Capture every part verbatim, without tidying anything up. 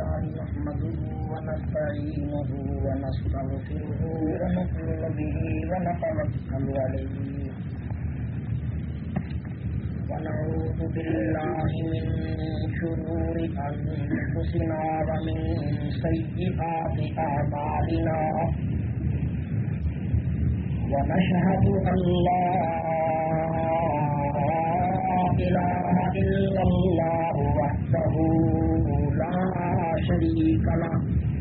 لله نحمده ونستعينه ونستغفره ونؤمن به ونتوكل عليه ونعوذ بالله من شرور أنفسنا ومن سيئات أعمالنا ونشهد أن لا إله إلا الله وحده لا شريك له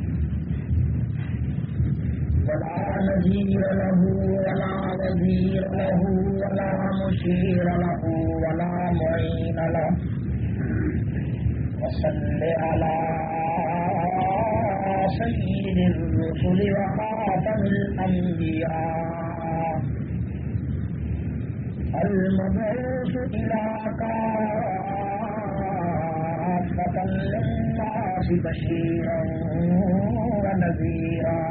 ولا نظير له ولا وزير له ولا مشير له ولا معين له وصل على سيد الرسل وخاتم الأنبياء المبعوث إلى كافة للناس بشيرا ونذيرا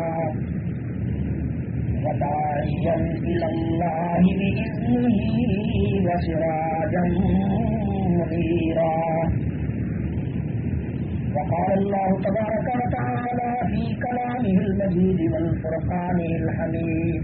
وداعيا إلى الله بإذنه وسراجا منيرا. وقال الله تبارك وتعالى في كلامه المجيد والفرقان الحميد: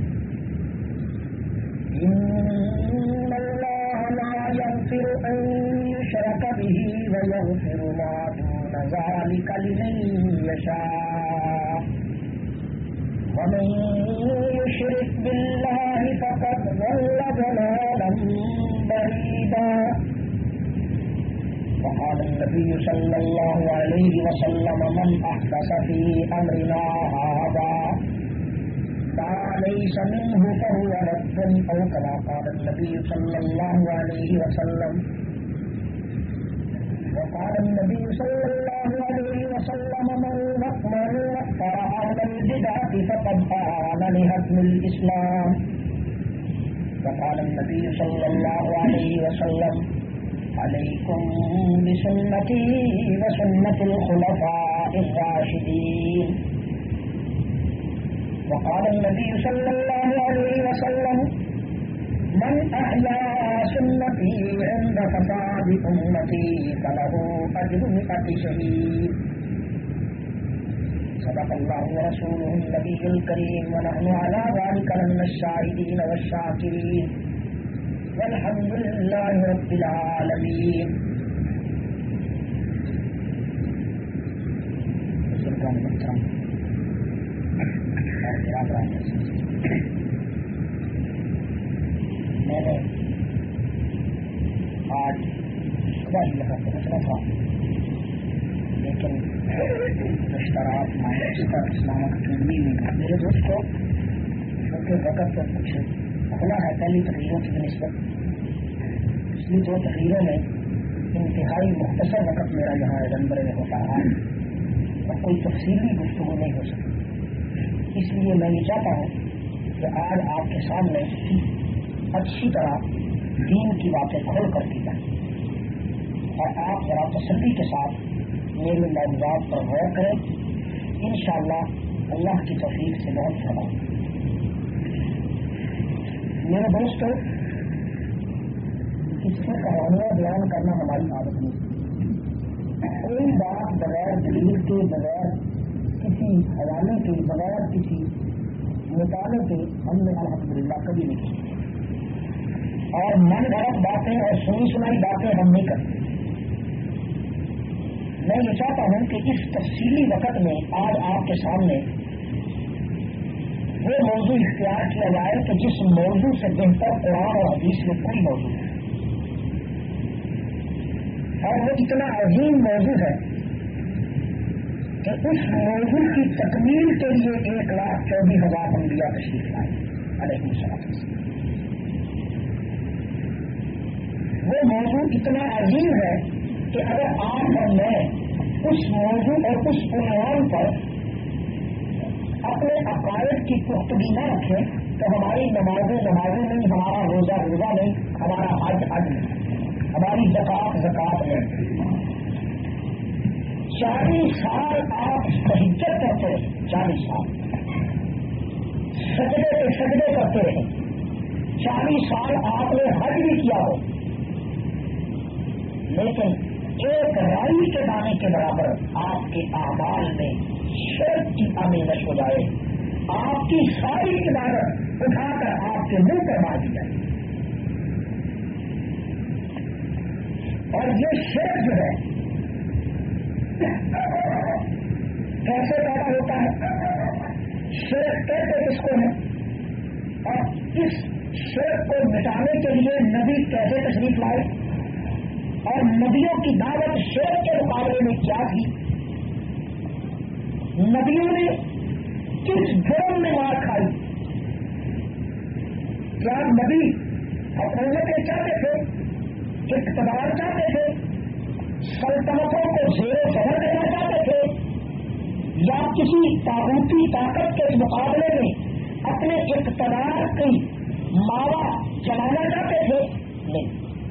إن الله لا يغفر أن يشرك به ويغفر ما دون ذلك لمن يشاء ومن يشرك بالله فقد ضل ضلالا بعيدا. وقال النبي صلى الله عليه وسلم: من أحدث في أمرنا هذا ما ليس منه فهو رد، أو كما قال النبي صلى الله عليه وسلم. وقال النبي صلى الله عليه وسلم: من نقمر فرعون البدعة فقد آن لهدم الإسلام. وقال النبي صلى الله عليه وسلم: عليكم بسنتي وسنة الخلفاء الراشدين. وقال النبي صلى الله عليه وسلم: من أحيا سنتي عند فساد أمتي فله أجر مئة شهيد. صدق الله ورسوله النبي الكريم، ونحن على ذلك لمن الشاهدين والشاكرين، والحمد لله رب العالمين. میں نے آج صبح ہی یہاں پہنچنا تھا، لیکن مشترات اسلامک اکیڈمی میں میرے دوست کو کیونکہ وقت پر کچھ کھلا ہے پہلی تقریروں کی نسبت، پچھلی دو تقریروں میں انتہائی مختصر وقت میرا یہاں ایڈنبرے میں ہوتا رہا اور کوئی تفصیلی گفتگو نہیں ہو سکی. اس لیے میں یہ چاہتا ہوں کہ آج آپ کے سامنے اچھی طرح دین کی باتیں کھول کر کی جائیں اور آپ ذرا تسلی کے ساتھ میرے موضوعات پر غور کریں. انشاءاللہ اللہ کی توفیق سے بہت فرمائیں. میرے دوستوں، کسی کہانیاں بیان کرنا ہماری عادت نہیں. کوئی بات بغیر دلیل کے، بغیر کسی حوالے کے، بغیر کسی مطالعے کے ہم نے الحمدللہ کبھی نہیں کی، اور من گھڑت باتیں اور سنی سنائی باتیں ہم نہیں کرتے. میں یہ چاہتا ہوں کہ اس تفصیلی وقت میں آج آپ کے سامنے وہ موضوع اختیار کیا جائے کہ جس موضوع سے بہتر قرآن اور حدیث میں کوئی موضوع ہے، اور وہ اتنا عظیم موضوع ہے کہ اس موضوع کی تکمیل کے لیے ایک لاکھ چودہ ہزار انبیاء تشریف لائے علیہ السلام. وہ موضوع اتنا عظیم ہے کہ اگر آپ اور میں اس موضوع اور اس عنوان پر اپنے عقائد کی پختگی نہ رکھیں تو ہماری نمازیں نمازیں نہیں، ہمارا روزہ روزہ نہیں، ہمارا حج حج نہیں، ہماری زکات زکات نہیں. چالیس سال آپ تہجد کرتے رہے، چالیس سال سجدے پہ سجدے کرتے رہے، چالیس سال آپ نے حج بھی کیا ہو، لیکن ایک رائی کے مٹانے کے برابر آپ کے اعمال میں شرک کی آمیزش ہو جائے، آپ کی ساری عبادت اٹھا کر آپ کے منہ پر مار دی جائے. اور یہ شرک جو ہے کیسے پیدا ہوتا ہے، شرک کیسے کس کو ہے، اور اس شرک کو مٹانے کے لیے نبی کیسے تشریف لائے، اور نبیوں کی دعوت شرک کے مقابلے میں کیا تھی، نبیوں نے کس جرم میں مار کھائی. کیا نبی حکومتیں چاہتے تھے، اقتدار چاہتے تھے، سلطنتوں کو زیر و زبر دینا چاہتے تھے، یا کسی طاغوتی طاقت کے مقابلے میں اپنے اقتدار کی ماوا چلانا چاہتے تھے؟ نہیں.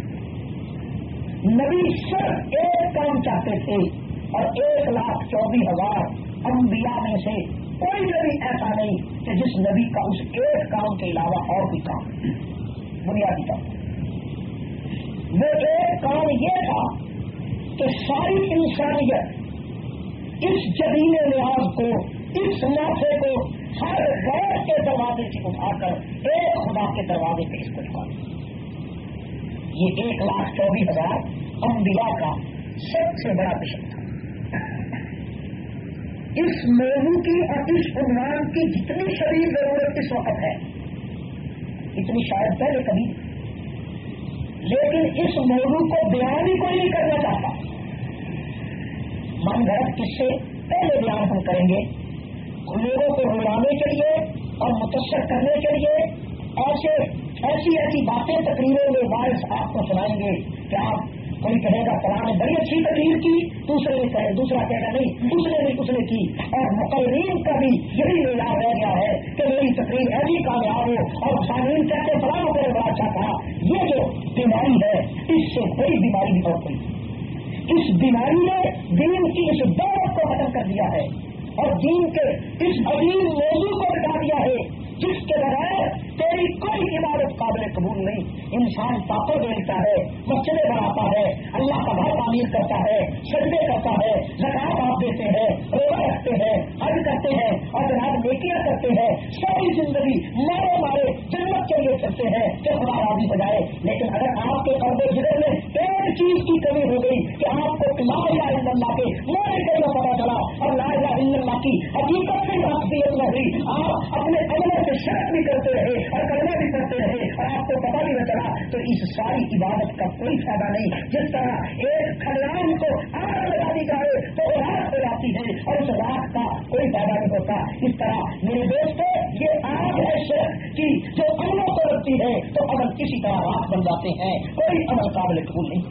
نبی صرف ایک کام چاہتے تھے، اور ایک لاکھ چوبیس ہزار انبیاء میں سے کوئی نبی ایسا نہیں کہ جس نبی کا اس ایک کام کے علاوہ اور کوئی کام بنیادی کام. وہ ایک کام یہ تھا کہ ساری انسانیت اس جدید لحاظ کو، اس نافے کو ہر غیر کے دروازے سے اٹھا کر ایک خدا کے دروازے پہ اس کو اٹھا دیا. یہ ایک لاکھ چوبیس ہزار انبیاء کا سب سے بڑا مشن تھا. اس موضوع کی اور اس عنوان کی جتنی شدید ضرورت اس وقت ہے اتنی شاید پہلے کبھی، لیکن اس موضوع کو بیان ہی کوئی نہیں کرنا چاہتا. من گھڑت کس سے پہلے بیان ہم کریں گے، لوگوں کو رلانے کے لیے اور متاثر کرنے کے لیے ایسے ایسی ایسی باتیں تقریروں میں باعث آپ کو سنائیں گے کہ آپ کوئی کہے گا فلاں نے بڑی اچھی تقریر کی، دوسرے نے کہے دوسرا کہے گا نہیں اس نے نہیں اس نے کی. اور مقررین کا بھی یہی معیار رہ گیا ہے کہ میری تقریر ایسی کامیاب ہو اور سامعین کہتے فلاں کو بڑا اچھا کہا. یہ جو بیماری ہے اس سے بڑی بیماری بھی اور کوئی، اس بیماری نے دین کی اس دعوت کو ختم کر دیا ہے اور دین کے اس عظیم موضوع کو بتا دیا ہے جس کے بغیر تیری کوئی عبادت قابل قبول نہیں. انسان پاپڑ بیچتا ہے، مسجدیں بناتا ہے، اللہ کا گھر تعمیر کرتا ہے، سجدے کرتا ہے، زکات آپ دیتے ہیں، روزہ رکھتے ہیں، حج کرتے ہیں اور جناب نیکیاں کرتے ہیں، ساری زندگی مارے مارے جنت کے لیے کرتے ہیں کہ خدا راضی ہو جائے. لیکن اگر آپ کے قلب جگر میں ایک چیز کی کمی ہو گئی کہ آپ کو لا الہ الا اللہ کے معنی کا پتا چلا اور لا الہ الا اللہ کی حقیقت سے واقفیت نہ ہوئی، آپ اپنے عملوں سے شک بھی کرتے رہے اور کلمہ بھی کرتے رہے اور آپ کو پتا بھی نہ چلا تو اس ساری عبادت کا کوئی فائدہ نہیں. جس طرح ایک کھلیان کو آگ لگا دی جائے تو وہ رات ہو جاتی ہے اور اس رات کا کوئی فائدہ نہیں ہوتا. اس طرح میرے دوستوں یہ آگ ہے شرک کی جو عملوں کو رکھتی ہے تو عمل کسی طرح رات بن جاتے ہیں، کوئی عمل قابل قبول نہیں.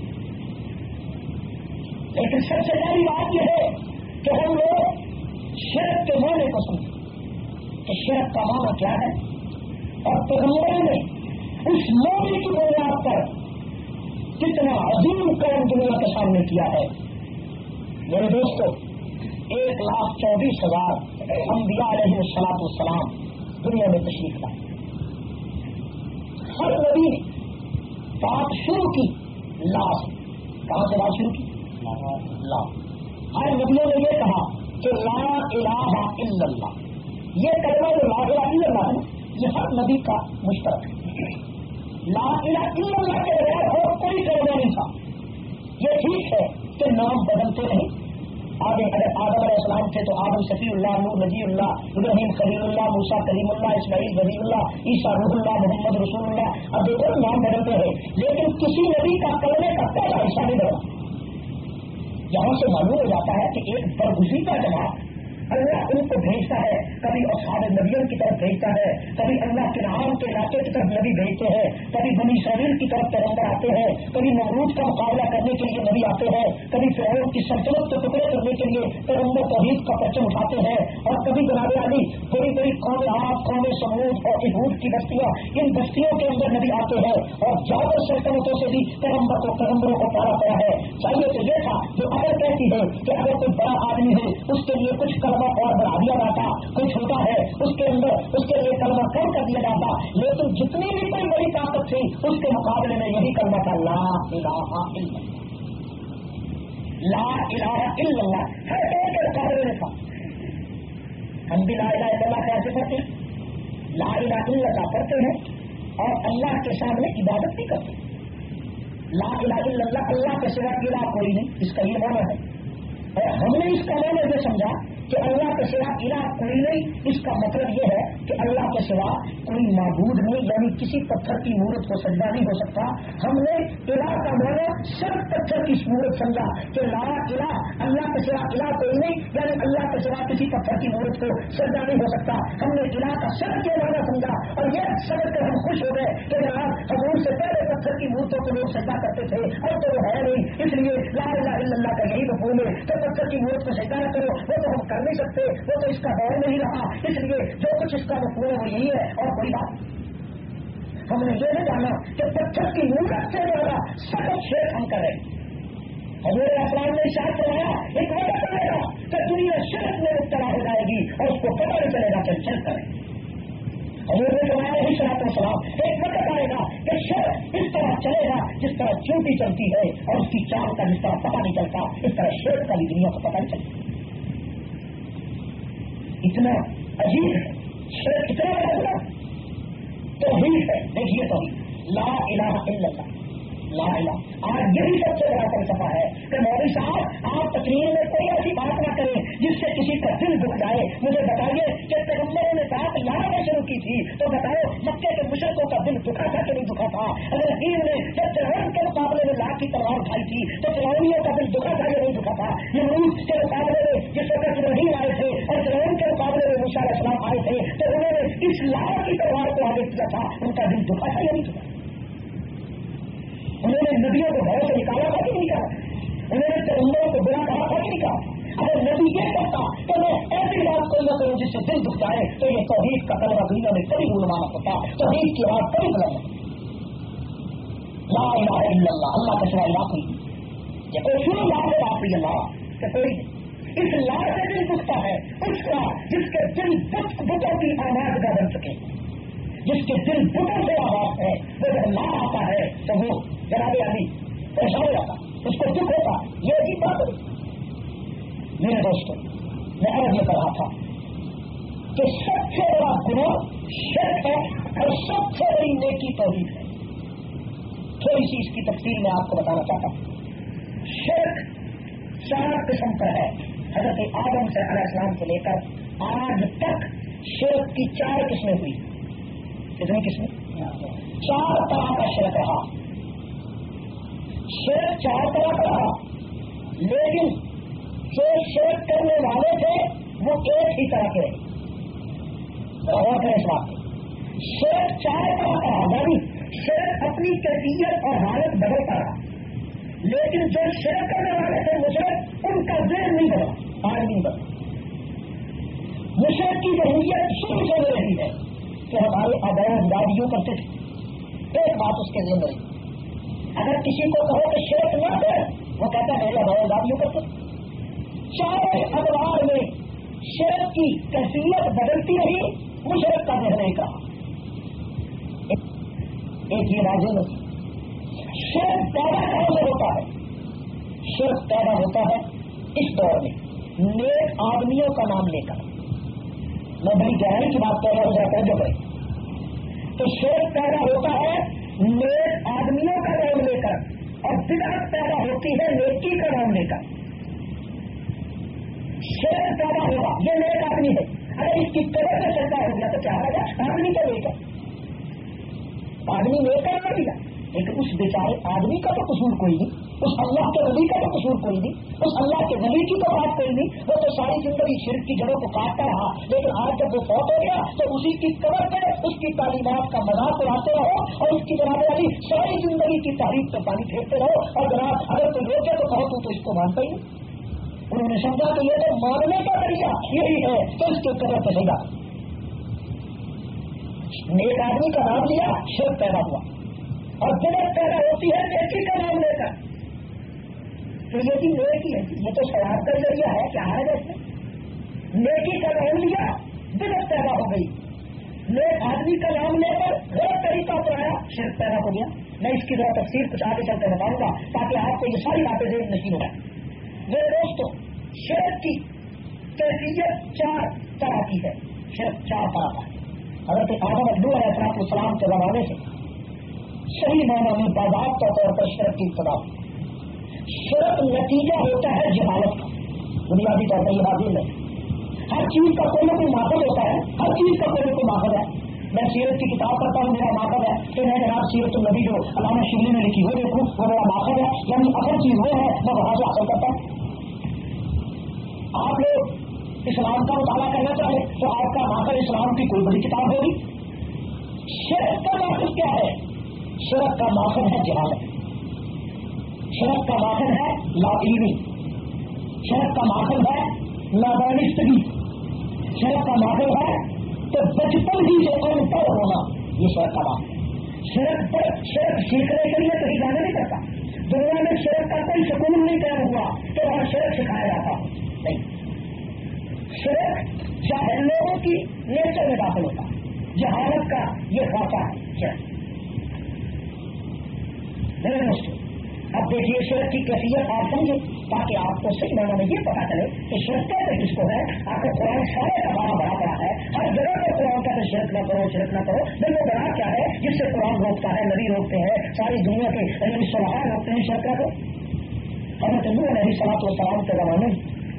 لیکن سب سے بڑی بات یہ ہے کہ ہم لوگ شرک کے معنی کو سمجھیں کہ شرک کا معنی کیا ہے، اور پیغمبروں نے اس معنی کی بنیاد پر کتنا عظیم کام دنیا کے سامنے کیا ہے. میرے دوستوں ایک لاکھ چوبیس ہزار انبیاء علیہ الصلوۃ والسلام دنیا میں تشریف لائے. ہر نبی نے بات شروع کی لا سے. کہاں سے بات شروع کی؟ لا. ہر نبیوں نے یہ کہا کہ لا الہ الا اللہ. یہ کلمہ جو لا الہ الا اللہ ہے یہ ہر نبی کا مشترک ہے. لا الہ الا اللہ کے بغیر اور کوئی کلمہ نہیں تھا. یہ ٹھیک ہے کہ نام بدلتے نہیں. آگے اگر آدم علیہ السلام تھے تو آدم شفیع اللہ، نوح نجی اللہ، ابراہیم خلیل اللہ، موسیٰ کلیم اللہ، اسماعیل ولی اللہ، عیسیٰ روح اللہ، محمد رسول اللہ. اب دیکھو نام بدلتے ہیں لیکن کسی نبی کا کلمے کا پہلا حصہ نہیں بدلا. یہاں سے معلوم ہو جاتا ہے کہ ایک برگزیدہ جماعت اللہ ان کو بھیجتا ہے، کبھی اصحاب نبیوں کی طرف بھیجتا ہے، کبھی اللہ کے نام کے علاقے کی طرف نبی بھیجتے ہیں، کبھی بنی اسرائیل کی طرف پیغمبر آتے ہیں، کبھی نمرود کا مقابلہ کرنے کے لیے نبی آتے ہیں، کبھی فرعون کی سلطنت کو ٹکڑے کرنے کے لیے پیغمبر توحید کا پرچم اٹھاتے ہیں، اور کبھی جناب علی بڑی بڑی قوم عاد، قوم سمود اور یہود کی بستیاں، ان بستیوں کے اندر نبی آتے ہیں اور زیادہ سلطنتوں سے بھی پیغمبر کو پیغمبروں کو پالا پڑا ہے. چاہیے تو یہ تھا جو اگر کہتی ہے کہ اگر کوئی بڑا آدمی ہے اس کے لیے کچھ کلمہ اور بڑھا دیا جاتا، کوئی چھوٹا ہے اس کے اندر اس کے لیے کلمہ کم کر دیا جاتا. لیکن جتنی بھی کوئی بڑی طاقت تھی اس کے مقابلے میں یہی کلمہ تھا لا الہ الا اللہ. لا الہ الا اللہ ہر ایک کے مقابلے میں تھا. ہم بھی لا الہ الا اللہ کیسے پڑھتے ہیں؟ لا الہ الا اللہ پڑھتے ہیں اور اللہ کے سامنے عبادت بھی کرتے ہیں. لا الہ الا اللہ اللہ کے سوا الہ کوئی نہیں، اس کا یہ معنی ہے. اور ہم نے اس کا معنی یہ سمجھا کہ اللہ کے سوا الہ کوئی نہیں، اس کا مطلب یہ ہے کہ اللہ کے سوا کوئی معبود نہیں، یعنی کسی پتھر کی مورت کو سجدہ نہیں ہو سکتا. ہم نے الہ کا معنی صرف پتھر کی مورت سمجھا کہ لا الہ اللہ کے سوا الہ کوئی نہیں، یعنی اللہ کے سوا کسی پتھر کی مورت کو سجدہ نہیں ہو سکتا. ہم نے الہ کا صرف یہ معنی سمجھا اور یہ سمجھ کر ہم خوش ہو گئے کہ جناب حضور سے پہلے پتھر کی مورتوں کو لوگ سجدہ کرتے تھے، اب تو وہ ہے نہیں. اس لیے لا الہ الا اللہ کا یہی مفہوم ہے کہ پتھر کی مورت کو سجدہ نہ کرو، وہ تو ہم کر نہیں سکتے، وہ تو اس کا دور نہیں رہا. اس لیے جو کچھ اس کا مفہوم ہے وہ یہی ہے اور کوئی بات. ہم نے یہ نہیں جانا کہ پتھر کی مورت سے زیادہ سخت شرک ہم کریں. حضور اسلام نے ارشاد فرمایا ایک وقت آئے گا کہ دنیا شرک میں مبتلا ہو جائے گی اور اس کو پتہ نہیں چلے گا کہ شرک کریں. حضور نے فرمایا ہی صلاۃ والسلام ایک وقت آئے گا کہ شرک اس طرح چلے گا جس طرح چونٹی چلتی ہے اور اس کی چال کا جس طرح پتہ نہیں چلتا، اس طرح شرک کا بھی دنیا کو پتہ نہیں چلتا. اتنا عجیب ہے شرک، اتنا بڑا توحید ہے. دیکھیے توحید لا الہ الا اللہ، لا الہ. آج یہی سب سے بڑا فلسفہ ہے کہ مولوی صاحب آپ تقریر میں کوئی ایسی بات نہ کریں جس سے کسی کا دل دکھ جائے. مجھے بتائیے کہ پیغمبروں نے بات یہاں سے شروع کی تھی تو بتاؤ مکے کے مشرکوں کا دل دکھا تھا کہ نہیں دکھا تھا؟ اگر حکیم نے جب فرعون کے مقابلے میں لاکھ کی تلوار اٹھائی تھی تو فرعونیوں کا دل دکھا تھا یا نہیں دکھا تھا؟ نمرود کے مقابلے میں جس وقت ابراہیم آئے تھے اور فرعون کے مقابلے میں موسیٰ علیہ السلام آئے تھے تو انہوں نے اس لاکھ کی تلوار کو آگے کیا تھا، ان کا دل دکھا تھا یا نہیں دکھا؟ انہوں نے ندیوں کو گھروں سے نکالا تھا کہ نہیں نکالا؟ انہوں نے پیغمبروں کو بلا کہا تھا کہ نہیں کہا؟ اگر نبی یہ کرتا تو میں ایسی بات کوئی نہ کروں جس سے دل دکھ جائے تو یہ توحید کا طلبہ دنیا میں کبھی گنمانا ہوتا، توحید کی بات کبھی بلند ہوتی. لا الہ الا اللہ، اللہ کا سوا الہ کوئی نہیں. یہ کوئی شروع لا سے بات ہوئی اللہ کہ کوئی اس لا سے دل دکھتا ہے اس کا جس کے دل بتوں کی آواز کا بن سکے، جس کے دل بتوں سے آواز ہے. وہ جب لا آتا ہے تو وہ جناب علی پریشان ہو جاتا، اس کو دکھ ہوتا. یہ عجیب بات ہے میرے دوستوں. میں عرض یہ کہا تھا کہ سب سے بڑا گناہ شرک ہے اور سب سے بڑی نیکی توحید ہے. تھوڑی سی اس کی تفصیل میں آپ کو بتانا چاہتا ہوں. شرک چار قسم کا ہے. حضرت آدم سے علیہ السلام سے لے کر آج تک شرک کی چار قسمیں ہوئی. کتنی قسمیں؟ چار طرح کا شرک رہا. شرک چار طرح کا رہا لیکن جو شرک کرنے والے تھے وہ ایک ہی طرح کے غور کریں اس بات پہ. شرک چار طرح کا رہا یعنی شرک اپنی کیفیت اور حالت بدلتا رہا، لیکن جو شرک کرنے والے تھے مشرک ان کا ذہن نہیں بدلا، آج نہیں بدلا. مشرک کی ضروریت شروع سے رہی ہے کہ ہمارے آباؤ دادیوں کرتے تھے. ایک بات اس کے ذہن میں رہی، اگر کسی کو کہو کہ شرک نہ کرے وہ کہتا ہے میرے آباؤ دادیوں کرتے. چاروں ادوار میں شرک کی کیفیت بدلتی رہی، مشرک کا ذہن ایک رہا. ایک یہ واضح نہیں. شرک پیدا کہاں سے ہوتا ہے؟ شرک پیدا ہوتا ہے اس دور میں نیک آدمیوں کا نام لے کر. میں بڑی گہرائی کی بات کر رہا ہوں ذرا جو کریں تو شرک پیدا ہوتا ہے نیک آدمیوں کا نام لے کر اور بدعت پیدا ہوتی ہے نیکی کا نام لے کر. شرک پیدا ہوگا یہ نیک آدمی ہے، اگر اس کی قدر سے سجدہ ہو گیا تو کیا ہوگا؟ آدمی کا لے کر آدمی لے کر کر دیا، لیکن اس بیچارے آدمی کا تو قصور کوئی نہیں، اس اللہ کے نبی کا تو قصور کوئی نہیں، اس اللہ کے نبی کی تو بات کوئی نہیں. وہ تو ساری زندگی شرک کی جڑوں کو کاٹتا رہا، لیکن آج جب وہ فوت ہو گیا تو اسی کی قبر پہ اس کی تعلیمات کا مذاق اڑاتے رہو اور اس کی جناب والی ساری زندگی کی تاریخ پہ پانی پھینکتے رہو. اور جناب اگر کوئی روکے تو کہو تو اس کو مانتا ہی نہیں. انہوں نے سمجھا کہ یہ تو ماننے کا طریقہ یہی ہے تو اس کے قدر پہ سجا. نیک آدمی کا نام لیا شرک پیدا ہوا اور بدعت پیدا ہوتی ہے نیکی کا نام لے کر. تو یہ بھی نیکی ہے، یہ تو ثواب کا ذریعہ ہے. کیا ہے جیسے نیکی کا نام لیا بدعت پیدا ہو گئی، نیک آدمی کا نام لے کر غلط طریقہ اپنایا شرک پیدا ہو گیا. میں اس کی ذرا تفصیل کچھ آگے چل کر بتاؤں گا تاکہ آپ کو یہ ساری باتیں ذہن نشین ہو جائیں. میرے دوستوں شرک کی کیفیت چار طرح کی ہے. شرک چار طرح کا ہے. حضرت آدم علیہ السلام کے زمانے سے صحیح معنی میں باضابطہ طور پر شرک کی ابتدا. شرک نتیجہ ہوتا ہے جہالت کا. بنیادی طور پر یہ بات ہے ہر چیز کا کوئی نہ کوئی ماخذ ہوتا ہے. ہر چیز کا کوئی نہ کوئی ماخذ ہے. میں سیرت کی کتاب پڑھتا ہوں, میرا ماخذ ہے کہ میں جناب سیرت النبی جو علامہ شبلی نے لکھی وہ دیکھوں, وہ میرا ماخذ ہے. یعنی اصل چیز وہ ہے میں وہاں سے حاصل کرتا ہوں. آپ لوگ اسلام کا مطالعہ کرنا چاہیں تو آپ کا ماخذ اسلام کی کوئی بڑی کتاب ہوگی. شرک کا ماخذ کیا ہے؟ شرک کا ماخذ ہے جہالت. شرک کا ماخذ ہے لاعلمی. شرک کا ماخذ ہے نادانستگی. شرک کا ماخذ ہے تو بچپن ہی سے ان پڑھ ہونا. یہ شرک کا ماخذ ہے. شرک پر شرک سیکھنے کے لیے کہیں جانا نہیں کرتا. دنیا میں شرک کا کوئی سکون نہیں قائم ہوا کہ وہاں شرک سکھایا جاتا نہیں. شرک جاہل لوگوں کی نیچر میں داخل ہوتا ہے. جہالت کا یہ خاصہ ہے شرک. میرے دوستوں اب دیکھیے شرک کی کیفیت آپ سمجھیں تاکہ آپ کو صحیح معنی میں یہ پتا چلے کہ شرک کہتے کس کو ہے. آپ کو قرآن سارے کا بڑا بڑا پڑا ہے. ہر جگہ پر قرآن کہتے شرک نہ کرو شرک نہ کرو. لیکن وہ بڑا کیا ہے جس سے قرآن روکتا ہے, نبی روکتے ہیں, ساری دنیا کے صلاح روکتے ہیں شرک کو. حضرت نوح علیہ الصلوۃ والسلام کے زمانے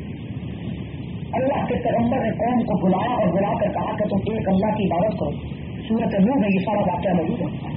اللہ کے پیغمبر نے قوم کو بلایا اور بلا کر کہا کہ تم ایک اللہ کی عبادت کرو. سورۃ نوح میں یہ سارا واقعہ موجود ہے.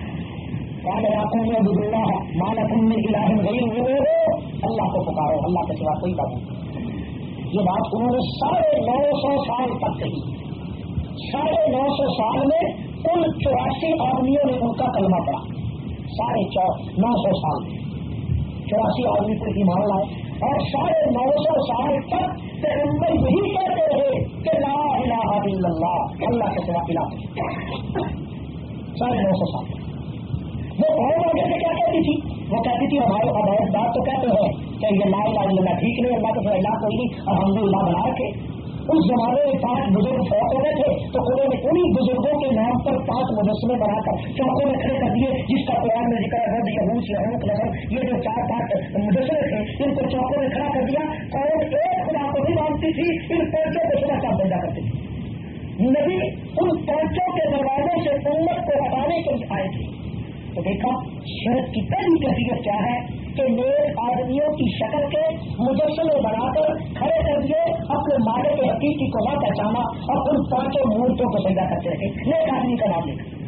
اللہ کو پکارو, اللہ کے سوا کوئی بات نہیں. یہ بات انہوں نے ساڑھے نو سو سال تک کہی. ساڑھے نو سو سال میں ان چوراسی آدمیوں نے ان کا کلمہ پڑھا. ساڑھے نو سو سال میں چوراسی آدمی کو ایمان لائے اور ساڑھے نو سو سال تک پیغمبر یہی کہتے رہے کہ لا الہ الا اللہ, اللہ کے سوا الہ نہیں. ساڑھے نو سو سال وہ قوم آگے سے کیا کہتی تھی؟ وہ کہتی تھی ہمارے ابائے بات تو کہتے ہیں کہ یہ لا الہ الا اللہ ٹھیک نہیں, اللہ کے سوا الہ کوئی نہیں, اور ہم نے الہ بنا کے. اس زمانے میں پانچ بزرگ فوت ہو گئے تھے تو انہوں نے انہیں بزرگوں کے نام پر پانچ مجسمے بنا کر چوکوں میں کھڑے کر دیے, جس کا قرآن میں ذکر ہے یہوس یہوک نظر, یہ جو چار پانچ مجسمے تھے ان کو چوکوں میں کھڑا کر دیا. قوم ایک خدا کو بھی مانتی تھی, ان پانچوں کو صبح صاحب بھیجا کرتی تھی. نبی ان پانچوں کے دروازوں سے امت کو ہٹانے کے لیے آئے تھے. تو دیکھا شرک کی پہلی کیفیت کیا ہے کہ نیک آدمیوں کی شکل کے مجسمے بنا کر کھڑے کر دیے, اپنے مالک کے حقیقی کو نہ پہچانا اور ان پانچوں مورتوں کو سجدہ کرتے رہے نیک آدمی کا نام لے کر.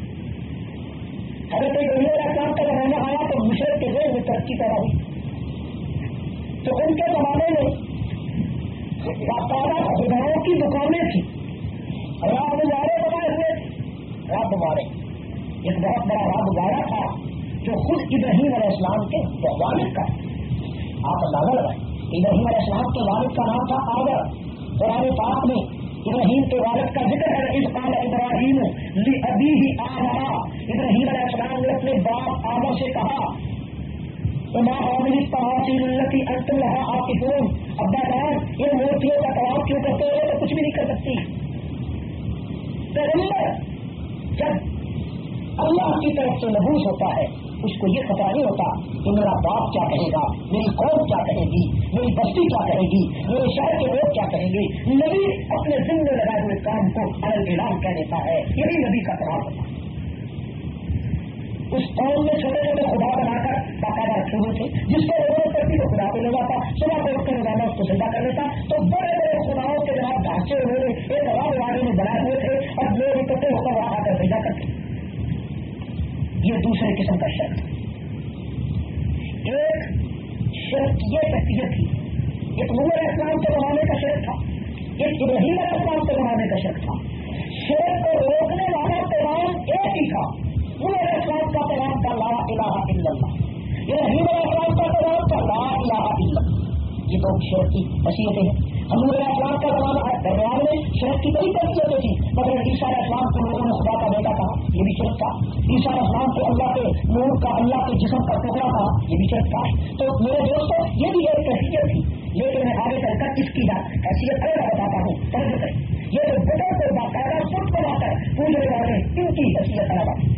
حضرت ابراہیم کام کا زمانہ آیا تو مشرق کے ذہن میں ترقی پیدا ہوئی. تو ان کے زمانے میں باقاعدہ خداؤں کی دکانیں تھیں, رب گزارے بنائے ہوئے تھے. رب گزارے ایک بہت بڑا رب گزارا تھا جو خود ابراہیم علیہ السلام کے والد کا. آپ اندازہ لگائیں ابراہیم علیہ السلام کے والد کا نام تھا آدر. قرآن پاک میں ابراہیم کے والد کا ذکر ہے. اذ قال ابراہیم لابیہ آزر, ابراہیم علیہ السلام نے اپنے باپ آدر سے کہا وما هذه التماثيل التي انتم لها عاكفون, ابا جان ان مورتیوں کا طواف کیوں کرتے ہو, تو کچھ بھی نہیں کر سکتی. پیغمبر جب اللہ کی طرف سے مبعوث ہوتا ہے اس کو یہ خطرہ نہیں ہوتا کہ میرا باپ کیا کہے گا, میری قوم کیا کہے گی, میری بستی کیا کہے گی, میرے شہر کے لوگ کیا کہیں گے. نبی اپنے دل میں لگائے ہوئے کام کو اعلان کہہ دیتا ہے. یہی نبی کا طور ہوتا ہے. اس قوم میں چھوٹے چھوٹے خدا بنا کر باقاعدہ رکھے ہوئے تھے, جس کو ضرورت پڑتی وہ خدا کو لے جاتا, صبح کو اٹھ کر روزانہ اس کو سجدہ کر لیتا. تو بڑے بڑے خداؤں کے جناب ڈھانچے ہوئے ایک راب والے میں بنائے ہوئے تھے اور لوگ اکٹھے ہو کر وہاں آ کر سجدہ کرتے. یہ دوسرے قسم کا شرک. ایک شرک یہ کیفیت تھی, ایک نوح علیہ السلام کے زمانے کا شرک تھا, ایک ابراہیم علیہ السلام کے زمانے کا شرک تھا. شرک کو روکنے والا پیغام ایک ہی تھا. نوح علیہ السلام کا پیغام تھا لا الہ الا اللہ, ابراہیم علیہ السلام کا پیغام تھا لا الہ الا اللہ. یہ دو شرک کی وصیتیں ہیں. حضور علیہ السلام کا زمانہ درمیان میں شرک کی کئی کیفیتیں تھی, مگر عیسیٰ علیہ السلام کو لوگوں نے خدا کا بیٹا کہا, یہ بھی شرک تھا. عیسیٰ علیہ السلام کو اللہ کے نور کا, اللہ کے جسم کا ٹکڑا کہا, یہ بھی شرک تھا. تو میرے دوستوں یہ بھی ایک کیفیت تھی, لیکن میں آگے چل کر اس کی حیثیت الگ بتاتا ہوں. توجہ کریں, یہ جو بڑوں کو باقاعدہ خود بنا کر پوجنے والے ان کی حیثیت الگ آتی.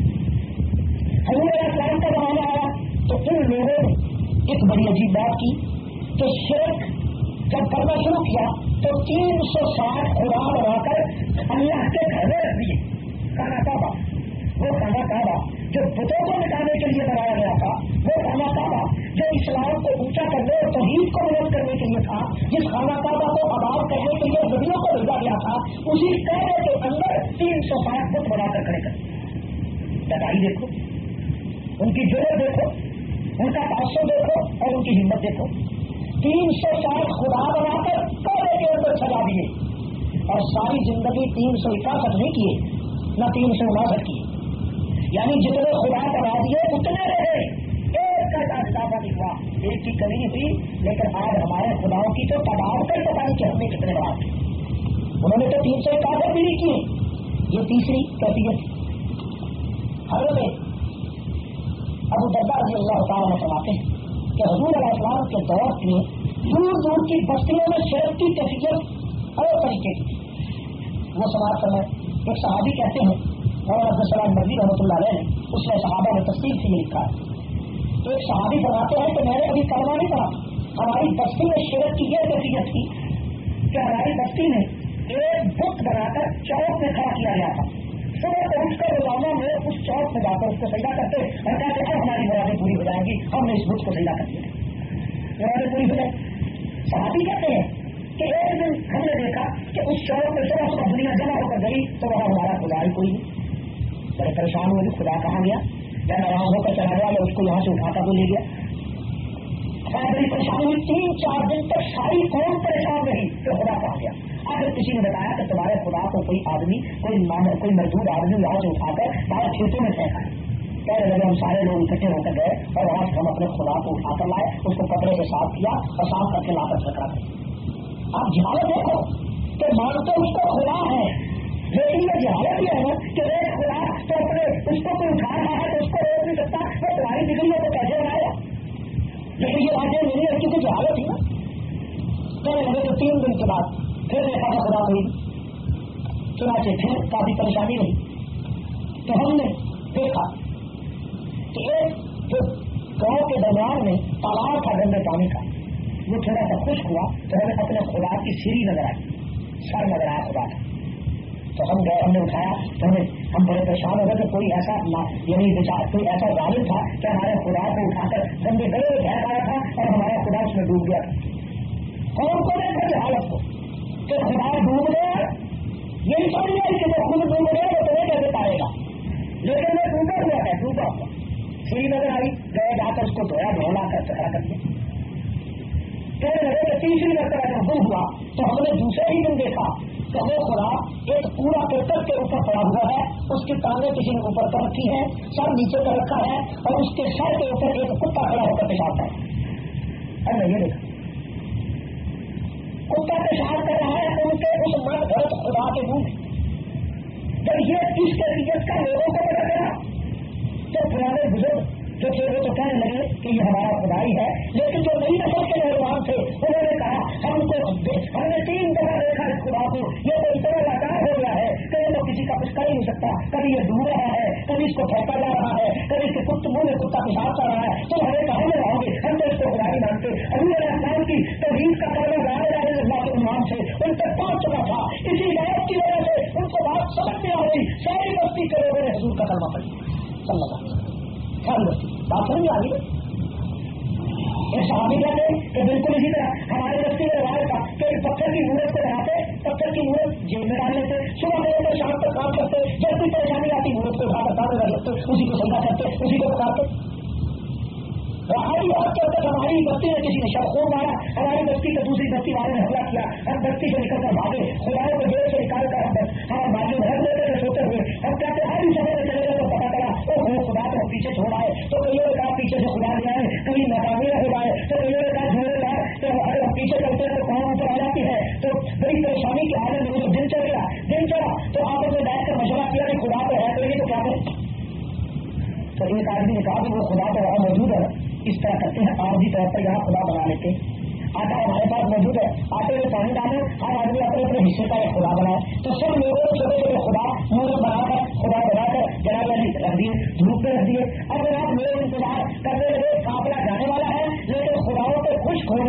حضور علیہ السلام کا زمانہ آیا تو ان لوگوں نے ایک بڑی عجیب بات کی کہ شرک جب کرنا شروع کیا تو تین سو ساٹھ خدا بنا کر اللہ کے گھر میں رکھ دیے. کھانا کعبہ، وہ کھانا کعبہ جو بتوں کو مٹانے کے لیے بنایا گیا تھا، وہ کھانا کعبہ جو اسلام کو اونچا کرنے اور توحید کو مدد کرنے کے لیے تھا، جس خانہ کعبہ کو آباد کرنے کے لیے نبیوں کو بھیجا گیا تھا، اسی کعبے کے اندر تین سو ساٹھ بت بنا کر کھڑے کر. لڑائی دیکھو، ان کی جرت دیکھو، ان کا تعصب دیکھو اور ان کی ہمت دیکھو. تین سو ساٹھ خدا بنا کر کعبے کے اندر سجا دیے اور ساری زندگی تین سو اکاسٹھ نہیں کیے، نہ تین سو انسٹھ کیے. یعنی جتنے خدا بنا دیے اتنے رہے، ایک کا اضافہ نہیں ہوا، ایک کی کمی نہیں ہوئی. لیکن آج ہمارے خداؤں کی تو تعداد کر پتا نہیں کہ ہم نے کتنے بنا کی. انہوں نے تو تین سو اکاسٹھ بھی نہیں کیے. یہ تیسری کیفیت. حضرت ابو درداء رضی اللہ تعالیٰ فرماتے ہیں کہ حضور علیہ السلام کے دور میں دور دور کی بستیوں میں شرک کی کیفیت اور طریقے کی. وہ سماعت کرنا ایک صحابی کہتے ہیں اور عبدالسلام نبی رحمۃ اللہ علیہ نے اس نے صحابہ میں تفصیل سے یہ لکھا ہے. تو ایک صحابی فرماتے ہیں کہ میں نے ابھی کلمہ نہیں پڑھا، ہماری بستی میں شرک کی یہ کیفیت تھی کہ ہماری بستی میں ایک بت بنا کر چوک میں کھڑا کیا گیا تھا. صبح کو اٹھ کر روزانہ میں اس چوک میں جا کر اس کو سجدہ کرتے اور کہتے ہیں ہماری مرادیں پوری ہو جائیں گی، ہم نے اس بت کو سجدہ کر دیا، مرادیں پوری ہو جائیں. صحابی کہتے ہیں کہ ایک دن ہم نے دیکھا کہ اس چوک میں صبح صبح دنیا جمع ہو کر گئی تو وہاں ہمارا خدا ہی کوئی نہیں. بڑے پریشان ہوئے، خدا کہاں گیا؟ یا ناراض ہو کر چلا گیا یا اس کو یہاں سے اٹھا کر وہ لے گیا. بڑی پریشانی ہوئی، تین چار دن تک ساری قوم پریشان رہی کہ خدا کہاں گیا. آخر کسی نے بتایا کہ تمہارے خدا کو کوئی آدمی کوئی کوئی مردود آدمی یہاں سے اٹھا کر باہر کھیتوں میں پھینکا ہے. کہنے لگے ہم سارے لوگ اکٹھے ہو کر گئے اور وہاں سے ہم اپنے خدا کو اٹھا کر لائے، اس کو کپڑے سے صاف کیا اور صاف کر کے لا کر پھینکا. آپ جہالت دیکھو کہ مانتے اس کو خدا ہے، لیکن یہ جہالت یہ ہے نا کہ ایک خدا تو اپنے اس کو کوئی اٹھا رہا ہے تو اس کو روک نہیں سکتا، وہ تمہاری بگڑی ہے تو کیسے بنایا؟ لیکن یہ واقعہ نہیں ہے، کیونکہ جہالت ہی نا. کہنے لگے کہ تین دن کے بعد پھر دیکھا تھا خدا کوئی چنانچہ پھر کافی پریشانی رہی تو ہم نے دیکھا کہ ایک جو گاؤں کے درمیان میں تالاب تھا گندے پانی کا، وہ تھوڑا سا خشک ہوا تو ہمیں اپنے خدا کی سیڑھی نظر آئی، سر نظر آیا خدا کا. تو ہم گئے، ہم نے اٹھایا تو ہمیں ہم بڑے پریشان ہو گئے کہ کوئی ایسا یعنی کوئی ایسا ظالم تھا کہ ہمارے خدا کو اٹھا کر گندے گلے میں بہہ آیا تھا اور ہمارا خدا اس میں ڈوب گیا تھا. اور کو دیکھا حالت کو کہ خدا ڈوب گیا، یہی سمجھ گیا کہ وہ خود ڈوب گیا تو تمہیں کیسے پائے گا. لیکن وہ ڈوبا ہوا ہے، ڈوبا ہوا سیڑھی نظر آئی، گئے جا کر اس کو دھویا دھولا کر کھڑا کر دیا. کہنے لگے کہ تیسری مرتبہ جب دن ہوا تو ہم نے دوسرے ہی دن دیکھا کہ وہ خدا ایک پورا کرکٹ کے اوپر پڑا ہوا ہے، اس کی ٹانگیں کسی نے اوپر کر رکھی ہے، سر نیچے کر رکھا ہے اور اس کے سر کے اوپر ایک کتا کھڑا ہو کر پیشاب کر رہا ہے. یہ دیکھا کتا پیشاب کر رہا ہے ان کے اس من گھڑت خدا کے منہ میں. جب یہ کس کیفیت کا لوگوں کو پتا چلا تو پرانے بزرگ جو تھے وہ تو کہنے لگے کہ یہ ہمارا خدا ہی ہے. لیکن جو نئی نسل کے نوجوان تھے انہوں نے کہا ہم کو ہم نے تین دفعہ دیکھا اس خدا کو، یہ تو اتنا لاچار ہو گیا ہے کہ یہ تو کسی کا کچھ کر ہی نہیں سکتا. کبھی یہ ڈوب رہا ہے، کبھی اس کو پھینکا جا رہا ہے، کبھی اس کے کت منہ میں کتا پیشاب کر رہا ہے. تو ہمیں کہاں میں رہو گے؟ ہم تو اس کو خدا نہیں مانتے. ابھی علیہ السلام کی توحید کا کلمہ لا الہ الا اللہ کے ایمان سے ان تک پہنچ چکا تھا. اسی بات کی وجہ سے ان کو بات سمجھ میں آ گئی. ساری بستی کے لوگوں نے حضور کا کلمہ پڑھی صلی اللہ علیہ وسلم. ساری بستی بات سمجھ میں آ گئی. ایک صحابی کہتے ہیں کہ بالکل اسی طرح ہمارے بستی میں روایت تھا کہ پتھر کی مورت سے بناتے، پتھر کی مورت جیب میں ڈال لیتے، صبح سے لے شام تک کام کرتے، جب کوئی پریشانی آتی مورت کو اٹھا کر کام کر لیتے، اسی کو سجدہ کرتے، اسی کو پکارتے. ہماری بات کرتے ہماری بستی میں کسی نے شب خون مارا، ہماری بستی کے دوسری بستی والے نے حملہ کیا، ہم بستی سے نکل کر بھاگے، خداؤں کو جیل سے نکال کر ہم ہمارے باغیوں میں رکھ لیتے تھے سوتے ہوئے. ہم کہتے ہر سفر میں چلے گئے تو پتا چلا وہ خدا کو پیچھے چھوڑا ہے. تو کئیوں نے کہا پیچھے سے خدا لیا ہے، کہیں ناکامیاں ہو جائے تو کئیوں نے کہا جھوڑے لائے تو اگر ہم پیچھے چلتے ہیں تو کہاں اوپر آ جاتی ہے. تو بڑی پریشانی کی حالت میں دن چل گیا دن چلا تو آپ نے بیٹھ کر مشورہ کیا کہ خدا تو ہے تو یہ تو کیا کریں. تو ایک آدمی نے کہا کہ وہ خدا تو وہاں موجود ہے، اس طرح کرتے ہیں عارضی طور پر یہاں خدا بنا لیتے. آٹا ہمارے پاس موجود ہے، آٹے میں پانی ڈالیں، ہر آدمی اپنے اپنے حصے کا ایک خدا بنائے. تو سب لوگوں نے چھوٹے چھوٹے خدا مورت بنا کر خدا بنا کر جناب علی رکھ دیے، دھوپ میں رکھ دیے. اب جناب میرے انتظار کرنے لگے، قافلہ جانے والا ہے لیکن خداؤں کے خشک ہونے کا انتظار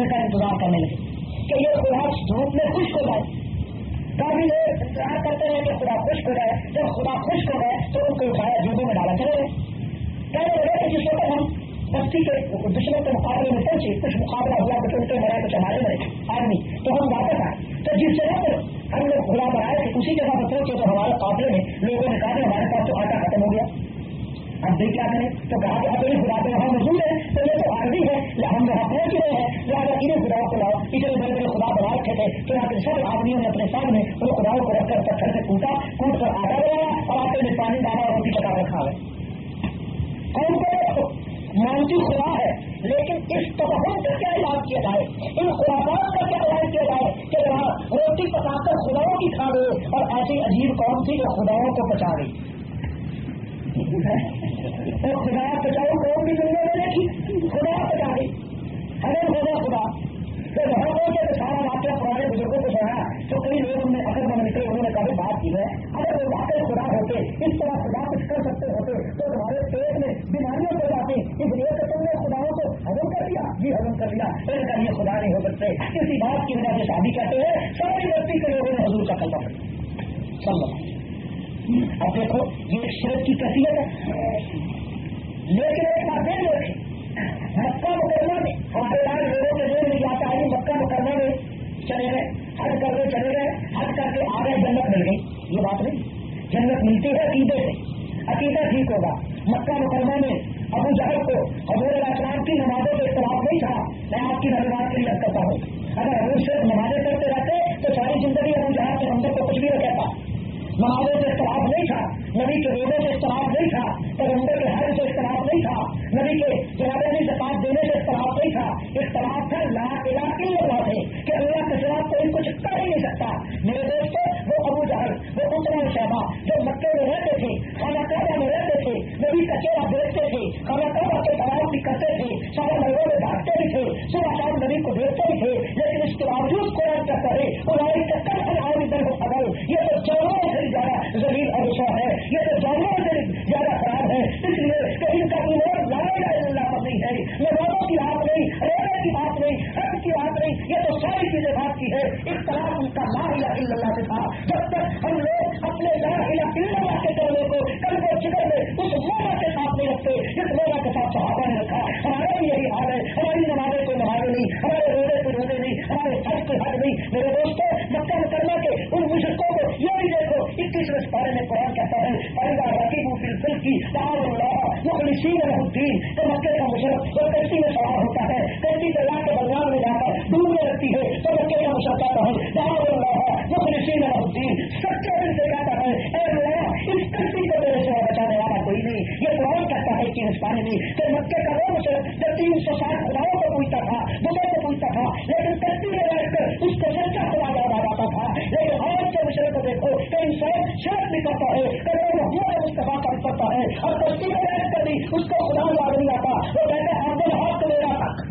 انتظار کرنے لگے کہ یہ خدا دھوپ میں خشک ہو جائے. کافی لوگ انتظار کرتے رہے کہ خدا خشک ہو جائے. جب خدا خشک ہو گئے تو ان کو اٹھایا جوبوں میں ڈالا چلے گئے. کہنے لگے کہ جس وقت ہم بستی کے دشمنوں کے مقابلے میں پہنچے, کچھ مقابلہ ہوا, کچھ ان کے مرے, کچھ ہمارے مرے آدمی, تو ہم واپس آئے. تو جس جگہ پر ہم لوگ خدا بنائے تھے اسی جگہ پر پہنچے تو ہمارے قافلے میں لوگوں نے کہا کہ ہمارے پاس تو آٹا ختم ہو گیا, اب دیکھ کیا کریں. تو کہا کہ اپنے خدا تو وہاں موجود ہے, تو یہ تو عارضی ہے, ہم وہاں پہنچ رہے ہیں, لہٰذا انہیں خداؤں کو لاؤ. اتنے بڑے بڑے خدا بنا رکھے تھے کہ یہاں کے سب آدمیوں نے اپنے سامنے ان خداؤں کو رکھ کر پتھر سے کوٹا, کوٹ کر آٹا بنایا اور آٹے میں پانی ڈالا اور روٹی پکا کر کھا گئے. کون کو مانتی خدا ہے, لیکن اس توہم کا کیا علاج کیا جائے, ان خرافات کا کیا علاج کیا جائے کہ روٹی پکا کر خداؤں کی کھا گئے, اور ایسی عجیب قوم تھی جو خداؤں کو پچا گئی. اور خدا پچاؤ قوم بھی دنیا میں دیکھی, خدا پچا گئی. اگر خدا خدا تو وہاں پہنچے تو سارا واقعہ پرانے بزرگوں کو سنایا تو کئی لوگ نے اگر میں نکلے انہوں نے کافی بات کی ہے. اگر وہ واقعی خدا ہوتے, اس طرح خدا کچھ کر سکتے ہوتے تو تمہارے پیٹ میں بیماریاں پہ جاتی, اس لیے کہ تم نے خداؤں کو ہزم کر دیا. جی ہزم کر دیا, لیکن یہ خدا نہیں ہو سکتے. کسی بات کی وجہ سے شادی کرتے ہیں ساری بستی کے لوگوں نے حضور کا کلمہ پڑھا سب لوگ. اب دیکھو یہ شرک کی کیفیت ہے. لیکن ایک بات دیر رکھے, مکہ مکرمہ میں ہمارے یہاں لوگوں کے دیر نہیں آتا ہے, مکہ مکرمہ میں چلے گئے, حج کر کے چلے گئے, حج کر کے آگے جنت مل گئی. یہ بات نہیں, جنت ملتی ہے عقیدے سے, عقیدہ ٹھیک ہوگا. مکہ مکرمہ میں ابو جہل کو حضور علیہ السلام کی نمازوں سے اختلاف نہیں تھا. میں آپ کی نماز کے لیے کرتا ہوں, اگر حضور صرف نمازیں کرتے رہتے تو ساری زندگی ابو جہل کے اندر کو کچھ بھی نہ کہتا. نمازوں سے اختلاف نہیں تھا, نبی کے روزے سے اختلاف نہیں تھا, پیغمبر کے حج سے اختلاف نہیں تھا, نبی کے جنابی زکات دینے سے اختلاف نہیں تھا. اختلاف تھا لا الہ الا اللہ سے کہ اللہ کے سوا کوئی کچھ کر ہی نہیں سکتا. میرے دوستوں, وہ ابو جہل, وہ عتبہ شیبہ جو مکے میں رہتے تھے, خانہ کعبہ میں رہتے تھے, نبی کا چہرہ دیکھتے تھے, خانہ کعبہ کے طواف بھی کرتے تھے, سارے لوگوں میں بھاگتے بھی تھے, صبح شام نبی کو دیکھتے بھی تھے, لیکن اس کے باوجود قرآن کیا کرے قرآن کا کر کر آؤ ادھر کو اگر یہ تو جانوروں سے زیادہ زمین اور رسوا ہے, یہ تو جانوروں سے زیادہ خراب ہے. اس لیے کہ ان کا ایمان لا الہ الا اللہ پر نہیں ہے, نمازوں کی بات نہیں, روزے کی بات نہیں, حج کی بات نہیں, یہ تو ساری چیزیں بات کی ہے. اختلاف ان کا لا الہ الا اللہ سے تھا. جب تک ہم لوگ اپنے لا الہ الا اللہ کے کرنے کو قلب و جگر میں اس مولا کے ساتھ نہیں رکھتے جس مولا کے ساتھ صحابہ نے رکھا. ہمارا بھی یہی حال ہے, ہماری نمازیں کوئی نمازیں نہیں, ہمارے روزے کوئی روزے نہیں, ہمارے حج کوئی حج نہیں. میرے دوستوں, مکہ مکرمہ کے ان مشرکوں کو یہ بھی دیکھو, اکیسویں پارے میں قرآن کہتا ہے پہلا رقیب فی الفلک کی تعالی اللہ مخلصین له الدین. تو مکے کا مشرک جو کشتی میں سوار ہوتا ہے, کشتی سے لا کے بنگال میں جا کر ڈوبنے لگتی ہے, تو مکے کا مشرک کہتا ہے تعالی اللہ مخلصین له الدین. سچے دل سے کہتا ہے اے اللہ اس کشتی کو میرے سوا بچانے والا کوئی نہیں. یہ قرآن کہتا ہے کہ اس پانی میں کہ مکے کا وہ مشرک جو تین سو ساٹھ خداؤں کو پوچھتا تھا, بتوں کو پوچھتا تھا, لیکن کشتی میں بیٹھ کر اس کو سچا خدا یاد آ جاتا تھا. لیکن آج کے مشرک کو دیکھو کہ انسان شرک بھی کرتا ہے, کہ وہ محمد مصطفیٰ کا کرتا ہے, اور کشتی میں بیٹھ کر بھی اس کو خدا یاد نہیں آتا. وہ کہتے ہیں عبد الحق میرا تک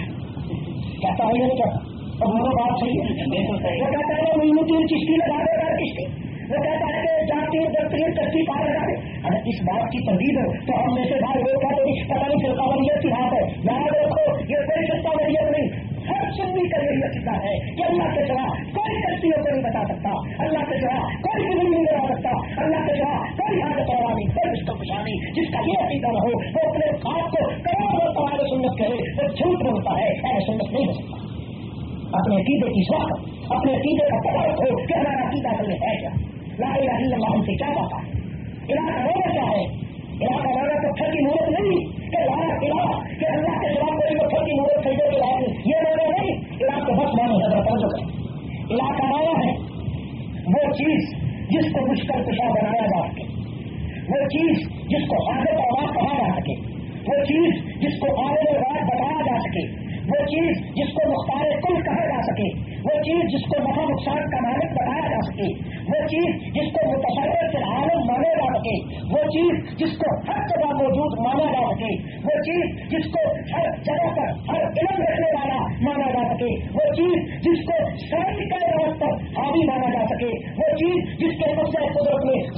کہتا ہے, یہ نہیں کہتا. اور وہ بات صحیح ہے, وہ کہتا ہے وہ تین کشتی لگا دے گا کشتی, وہ کہتا ہے کہ جاتی دفتری کشتی پار لگا دے. اگر اس بات کی تردید ہو تو ہم میں سے بھائی وہ کہتے ہیں پتا نہیں فرقہ واریت کی بات ہے. یاد رکھو یہ کوئی فرقہ واریت نہیں, ہر سنی کا یہی عقیدہ ہے کہ اللہ کے سوا کوئی کشتیوں کو نہیں بتا سکتا, اللہ کے سوا کوئی فلم نہیں لگا سکتا, اللہ کے سوا کوئی حاجت روا نہیں, کوئی اس کو خوشا نہیں. جس کا یہ عقیدہ نہ ہو وہ اپنے آپ کو کروڑوں سوال سنت کہے وہ جھوٹ بولتا ہے, ایسا سنت نہیں ہو سکتا. اپنے عقیدے کی سوال, اپنے عقیدے کا پتا رکھو کہ ہمارا عقیدہ اصل میں ہے کیا. لا الہ الا اللہ ہم سے کیا پاتا ہے, الہ کا مانا کیا ہے. الہ کا مانا پتھر کی مورت نہیں کہ لا الہ کہ اللہ کے سوا کوئی پتھر کی مورت سجدے کے بعد یہ مانا نہیں. الہ کو بس مانا ہے توجہ کریں. الہ کا مانا ہے وہ چیز جس کو مشکل کشا بنایا جا سکے, وہ چیز جس کو حاجت آواز کہا جا سکے, وہ چیز جس کو آنے رات بتایا جا سکے, وہ چیز جس کو مختار کل کہا جا سکے, وہ چیز جس کو نفع نقصان کا مالک بتایا جا سکے, وہ چیز جس کو متصرف فی العالم مانا جا سکے, وہ چیز جس کو ہر جگہ موجود مانا جا سکے, وہ چیز جس کو ہر جگہ پر ہر علم رکھنے والا مانا جا سکے, وہ چیز جس کو ساری کائنات پر حاوی مانا جا سکے, وہ چیز جس کے قبضہ قدرت میں ذرے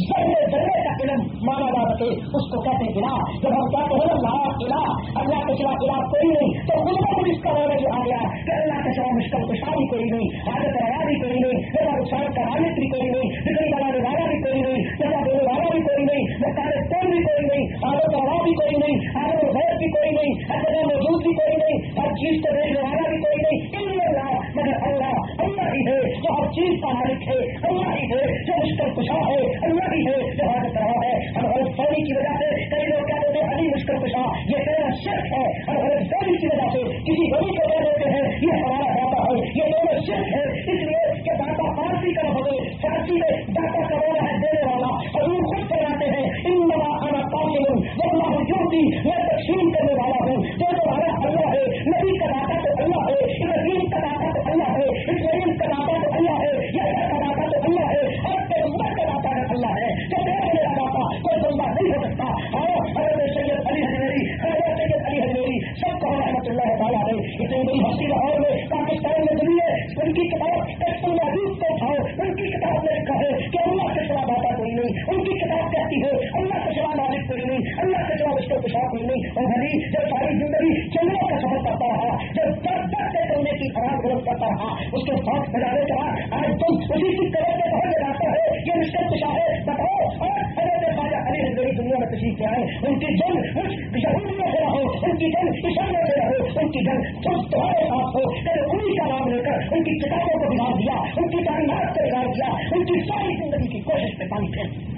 जलने का इल्म माना जा सके उसको कहते हैं इलाह। जब हम कहते हैं ला इलाह, अल्लाह के सिवा इलाह कोई नहीं, तो गुजरा भी इसका होने जो आ गया कि अल्लाह के सिवा मुश्किल कुशा भी कोई नहीं, हाजत रवा भी कोई नहीं, मेरा नुकसान का हालित भी कोई नहीं, बिगड़ी बनाने वाला भी कोई नहीं, सजा देने वाला भी कोई नहीं, मुख्तार कौन भी कोई नहीं, आदत रवा भी कोई नहीं, आदत गैर भी कोई नहीं, हर जगह मौजूद भी कोई नहीं, हर चीज को देखने वाला भी कोई नहीं, इल्लल्लाह, मगर अल्लाह अल्लाह ही है जो हर चीज का मालिक है, अल्लाह ही है जो मुश्किल कुशा है, अल्लाह ही है जो हाजत रवा है। हम गलत फहमी की वजह से कई लोग क्या कहते हैं अली मुश्किल कुशा, ये तेरा शिर्क है। हम गलत फहमी की वजह से किसी वली को कह देते हैं ये हमारा दाता है, ये तेरा शिर्क है, इसलिए कि दाता फारसी का हो, फारसी में दाता का रोना है देने वाला, और वो खुद कराते हैं इन्नमा अना कासिम वल्लाहु युती, मैं तकसीम करने वाला हूँ, जो तुम्हारा अल्लाह है, नबी का दाता तो अल्लाह है, इब्राहीम का दाता तो अल्लाह है, इस्माइल का दाता तो अल्लाह है, यहया का दाता तो अल्लाह है, और पैगंबर का दाता है अल्लाह है, तो तेरा मेरा दाता कोई बंदा नहीं हो सकता। हाँ, हज़रत सैयद अली हजवेरी, हज़रत सैयद अली हजवेरी सबको रहमतुल्लाह तआला अलैह, इतनी बड़ी हस्ती लाहौर में पाकिस्तान में दुनिया, उनकी किताब एक्सल महदूद को उठाओ, उनकी किताब में लिखा है कि अल्लाह के सिवा दाता कोई नहीं, उनकी किताब कहती है अल्लाह के सिवा मालिक कोई नहीं, अल्लाह के सिवा मुश्किल कुशा कोई नहीं। और भली जब सारी जिंदगी जंगलों का सफर करता रहा, जब दर दर से करने की आवाज बुलंद करता रहा, उसके साथ बजाने के बाद आज तुम उसी की तरह से बहुत लगाता है ये मुश्किल कुशा है, बताओ। और हज़रत ख्वाजा अली हज़रत दुनिया में तशरीफ ले आए, उनकी जंग कुछ यहूदियों से रहो, उनकी जंग ईसाइयों से रहो, उनकी जंग तुम तुम्हारे साथ हो, कभी उन्हीं का नाम लेकर उनकी किताबों को बिगाड़ दिया, उनकी तालीमात को बिगाड़ दिया, उनकी सारी जिंदगी की कोशिश पे पानी फेर दिया।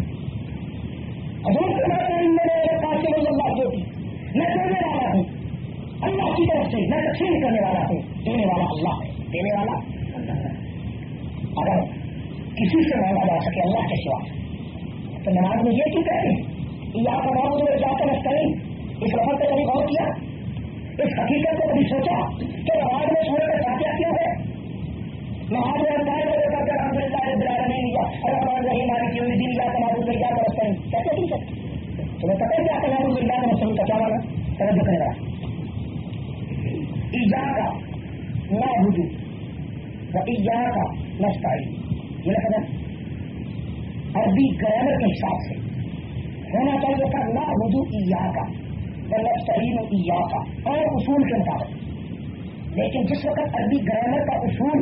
हजूर फरमाते हैं मैंने कासिम अल्लाह जो थी, मैं देने वाला हूँ अल्लाह की तरफ से, मैं तकसीम करने वाला हूँ, देने वाला अल्लाह है, देने वाला अल्लाह। अगर किसी से मांगा जा सके अल्लाह के सिवा तो नमाज में ये क्यों कहते हैं या तमाम जाकर नस्ताइन, इस लफज पे कभी गौर किया, इस हकीकत को कभी सोचा कि नमाज में सूरत का क्या क्यों है? नमाज में अंदाज करके अल्हम्दुलिल्लाह रब्बिल आलमीन या अर्रहमान रहीम मालिक यौमिद्दीन या तमाम जाकर नस्ताइन कैसे नहीं सकते? तुम्हें पता है क्या तमाम जाकर नस्ताइन का क्या माना? तवज्जो करेगा इय्याका नअबुदु व इय्याका नस्ताईन, ये लफ्ज़ अरबी ग्रामर के हिसाब से होना चाहिए था नअबुदु इय्याका व नस्ताईन इय्याका और उसूल के मुताबिक। लेकिन जिस वक्त अरबी ग्रामर का उसूल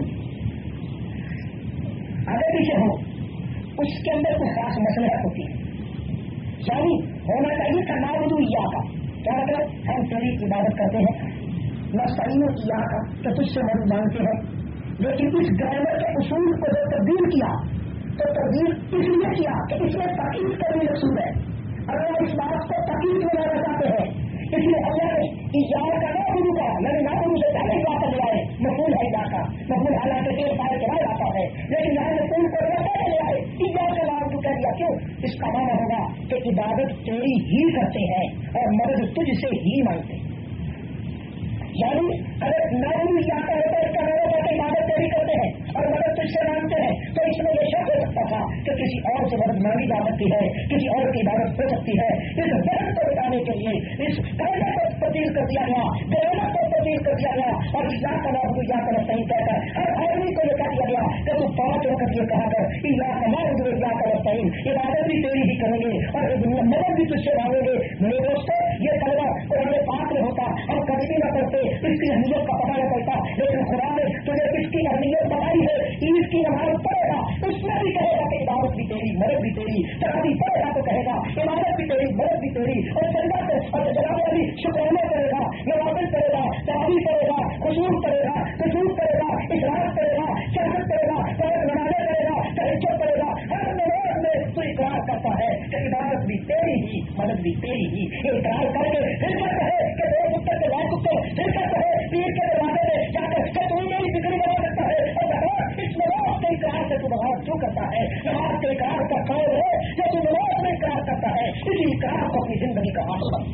आगे पीछे हो उसके अंदर कुछ खास मसलहत होती है, यानी होना चाहिए था नअबुदु इय्याका, क्या मतलब हम तेरी इबादत करते हैं, नस्ताईन इय्याका तो तुझसे मदद मांगते हैं। लेकिन इस ग्रामर के उसूल को जब तब्दील किया तो तब्दील इसलिए किया कि इसमें ताकीद करनी मकसूद है, अल्लाह इस बात को ताकीद बनाना चाहते हैं, इसलिए अल्लाह ने इय्याका का ना गुरु का मैंने ना गुरु से पहले बात लिया है, मफूल है इय्याका, मफूल हालांकि के सारे के बाद आता है, लेकिन यहाँ मफूल को पहले लिया है, इय्याका नाम तो कह दिया। क्यों? इसका माना होगा कि इबादत तेरी ही करते हैं और मदद तुझसे ही मांगते हैं। यानी अगर नाम इय्याका होता है इसका नाम होता है इबादत तेरी करते हैं और मदद तुझसे मांगते हैं, तो इसमें यह शक हो सकता था कि किसी और से मदद मांगी जा सकती है, किसी और की इबादत हो सकती है। इस बहन को बताने के लिए इस कायदे को तब्दील कर दिया गया, ग्रामर को तब्दील कर दिया गया और इय्याका नअबुदु इय्याका नस्ताईन कहकर हर आदमी को यह कह दिया गया कि तू पांच वक्त ये कहा कर इय्याका नअबुदु इय्याका नस्ताईन, इबादत भी तेरी ही करेंगे और मदद भी तुझसे मांगेंगे। मेरे दोस्तों ये कलमा कुरान पाक में होता और कभी भी न करते, इसकी अहमियत का पता न चलता, लेकिन खुदा ने तुझे इसकी अहमियत बताई है। ईद की नमाज पढ़ेगा उसमें भी कहेगा कि इबादत भी तेरी मदद भी तेरी, तरावी पढ़ेगा तो कहेगा इबादत भी तेरी मदद भी तेरी, और सजदा से और जनाब अली शुक्राना करेगा, नवाफिल करेगा, तरावी करेगा, खुशूर करेगा, खुशूर करेगा, इकरार करेगा, शहादत करेगा, फर्ज नमाज़ें करेगा, तहज्जुद करेगा, हर नमाज में तो इकरार करता है कि इबादत भी तेरी ही मदद भी तेरी ही। इकरार करके फिर कहता है कि दो कुत्ते के लाख कुत्ते, फिर कहता है पीर के दरवाजे में जाकर कि तू मेरी बिगड़ी बना सकता है, और नमाज इस नमाज के इकरार से तू नमाज क्यों करता है? नमाज के इकरार का कौन है जो तू नमाज में इकरार करता है? इसी इकरार को अपनी जिंदगी का हासिल कर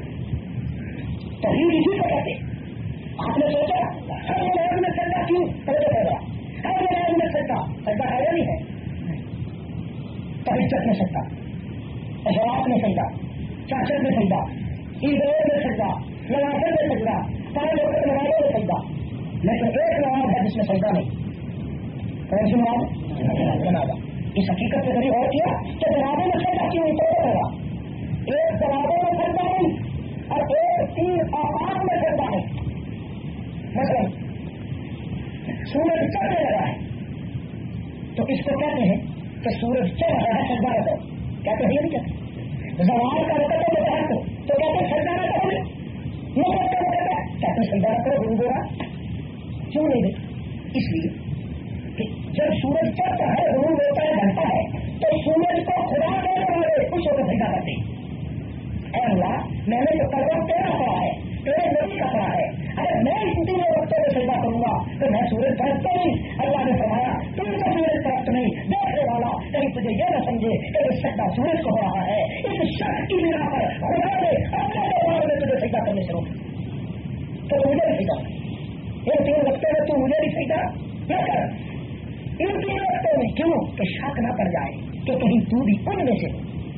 तौहीद इसी को कहते। आपने सोचा हर नमाज में सजदा क्यों पैदा, हर नमाज में सजदा सजदा है या नहीं है? तहज्जुद में सजदा, अशरात में सजदा, चाचर में सजदा, ईद में सजदा, नवाफिल में सजदा, पांच वक्त नमाजों में सजदा, लेकिन एक नमाज है जिसमें सजदा नहीं। कौन सी नमाज? जनाजा। इस हकीकत पे कभी और किया कि जनाबे में सजदा क्यों नहीं होगा? एक जनाबे में सजदा नहीं और एक तीन आवाज में सजदा नहीं। मतलब सूरज चढ़ने लगा है तो इसको कहते हैं कि सूरज चढ़ रहा है, सजदा रखो। कहते हैं ये नहीं कहते। जवाल का वक्त है बताया तो तो कहते सजदा न करो, मुहूर्त का वक्त है कहते सजदा न करो। गुरु गोरा क्यों नहीं देते? इसलिए कि जब सूरज चढ़ता है, गुरु होता है, ढलता है, तो सूरज को खुदा देने वाले खुश होकर सजदा करते हैं। ऐ अल्लाह, मैंने जो करवा तेरा पड़ा है, तेरे नबी का पड़ा है, अगर मैं इन तीनों वक्तों में सजदा करूंगा तो मैं सूरज तरफता नहीं। अल्लाह ने फरमाया तुम तो सूरज तरफ नहीं, देखने वाला कहीं तुझे यह न समझे कि इस सजदा सूरज को हो रहा है। इस शक की बिना पर खुदा ने अपने दरबार में तुझे सजदा करने से रोका, तो मुझे भी सजदा इन तीन वक्तों में तू मुझे भी सजदा न कर। इन तीन वक्तों में क्यों? कि शक न पड़ जाए कि कहीं तू भी उनमें से।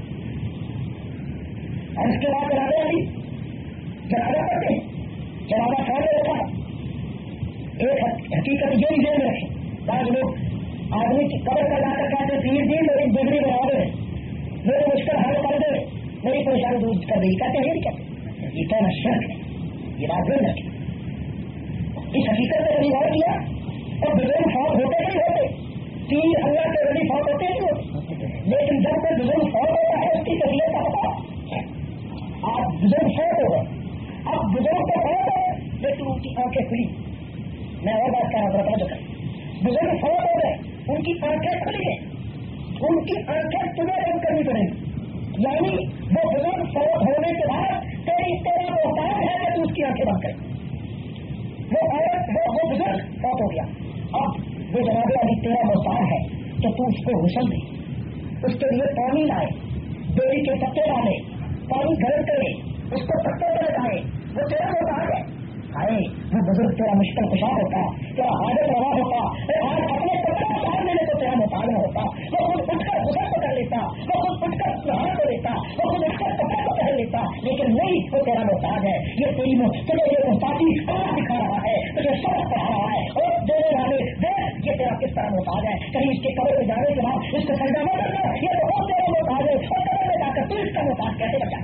और इसके बाद जनाबे वाली जनाबा करते हैं, जनाबा सामने रखा। एक हकीकत ये ही जेल में रखे। बाद लोग आदमी की कब्र पर जाकर कहते पीर जी मेरी बिगड़ी बना दे, मेरे मुश्किल हल कर दे, मेरी परेशानी दूर कर देगी। कहते हैं ये कहते ये कहना शर्क है, ये बात जेल में रखी। इस हकीकत में कभी गौर किया और बुजुर्ग फौत होते नहीं होते, तीन अल्लाह के वली फौत होते नहीं होते, लेकिन जब कोई बुजुर्ग फौत होता है उसकी तकलीफ का होता है। आप बुजुर्ग फौत हो गए, अब बुजुर्ग तो फौत है लेकिन उनकी आंखें खुली। मैं और बात कर रहा था, जो कर बुजुर्ग फौत हो गए, उनकी आंखें खुली है, उनकी आंखें तुम्हें बंद करनी पड़ेगी। यानी वो बुजुर्ग फौत होने के बाद तेरी तेरा मोहताज है कि तू उसकी आंखें बंद करे। वो औरत वो वो बुजुर्ग फौत हो गया, अब वो जनाबे वाली तेरा मोहताज है तो तू उसको हुस्न दे, उसके लिए पानी लाए, बेरी के पत्ते डाले, पानी गर्म करे, उसको पत्तों पर लगाए, वो तेरा मोहताज है। आए वो बुजुर्ग तेरा मुश्किल कुशा होता, तेरा हाजत रवा होता, आज अपने कपड़े उतार लेने को तेरा मोहताज न होता, वो खुद उठकर गुजर को कर लेता, वो खुद उठकर नहा को लेता, वो खुद उठकर कपड़े को पहन लेता, लेकिन नहीं, वो तेरा मोहताज है। ये तेरी तुझे ये मोहताजी कहाँ दिखा रहा है, तुझे सबक पढ़ा रहा है और देने वाले देख ये तेरा किस तरह मोहताज है। कहीं इसके कब्र में जाने के बाद इसको सजदा न करना, ये तो और तेरा मोहताज है, और कब्र में जाकर तू इसका मोहताज कैसे बचा?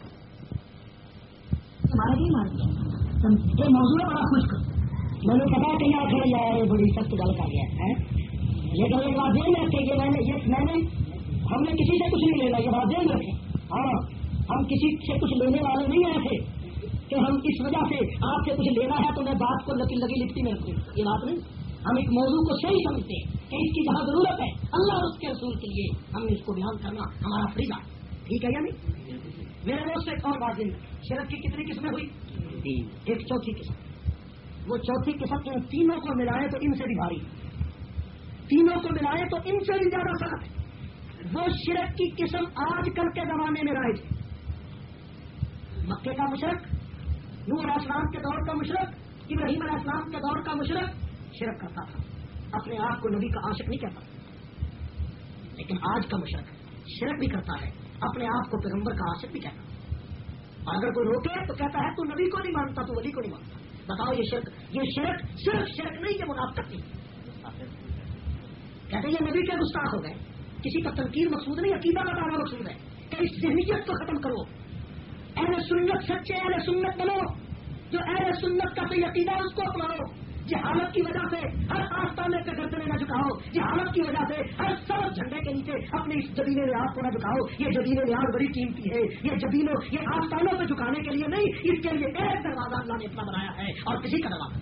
हमारा भी मान लिया ये मौजूद बड़ा खुश कर, मैंने पता कि यहाँ खड़ी यार ये बड़ी सख्त गल कर गया है, लेकिन एक बात ध्यान रखे ये मैंने ये मैंने हमने किसी से कुछ नहीं लेना, ये बात ध्यान रखे। हाँ, हम किसी से कुछ लेने वाले नहीं आए थे कि हम इस वजह से आपसे कुछ लेना है तो मैं बात को लगी लगी लिखती में रखती, ये बात नहीं। हम एक मौजूद को सही समझते कि इसकी जहाँ जरूरत है अल्लाह और उसके रसूल के लिए हमें इसको बयान करना हमारा फरीजा, ठीक है या नहीं? मेरे दोस्त एक और बात दिन शरक की कितनी किस्में हुई? एक चौथी किस्म, वो चौथी किस्म इन तीनों को मिलाए तो इनसे भी भारी, तीनों को मिलाए तो इनसे भी ज्यादा सख्त है। वो शिरक की किस्म आजकल के जमाने में राइज है। मक्के का मुशरक, नूह अलैहिस्सलाम के दौर का मुशरक, इब्राहीम अलैहिस्सलाम के दौर का मुशरक शिरक करता था, अपने आप को नबी का आशिक नहीं कहता। लेकिन आज का मुशरक शिरक भी करता है, अपने आप को पैगंबर का आशिक भी कहता। अगर कोई रोके तो कहता है तू नबी को नहीं मानता, तू वली को नहीं मानता। बताओ ये शिरक, ये शिरक सिर्फ शिरक नहीं, ये मुनाफिक नहीं। कहते ये नबी के गुस्ताख हो गए, किसी का तनकीर मकसूद नहीं, अकीदा बताना मकसूद है कि इस ज़हनियत को खत्म करो। अहले सुन्नत सच्चे अहले सुन्नत बनो, जो अहले सुन्नत का सही अकीदा उसको अपनाओ। जहालत की वजह से हर आस्थाने पे गर्दने न झुकाओ, जहालत की वजह से हर सब झंडे के नीचे अपने इस जबीने न्याज को न झुकाओ। ये जबीने न्याज बड़ी कीमती है, ये जबीनों ये आस्थानों पे झुकाने के लिए नहीं, इसके लिए एक दरवाजा अल्लाह ने इतना बनाया है और किसी का दरवाजा।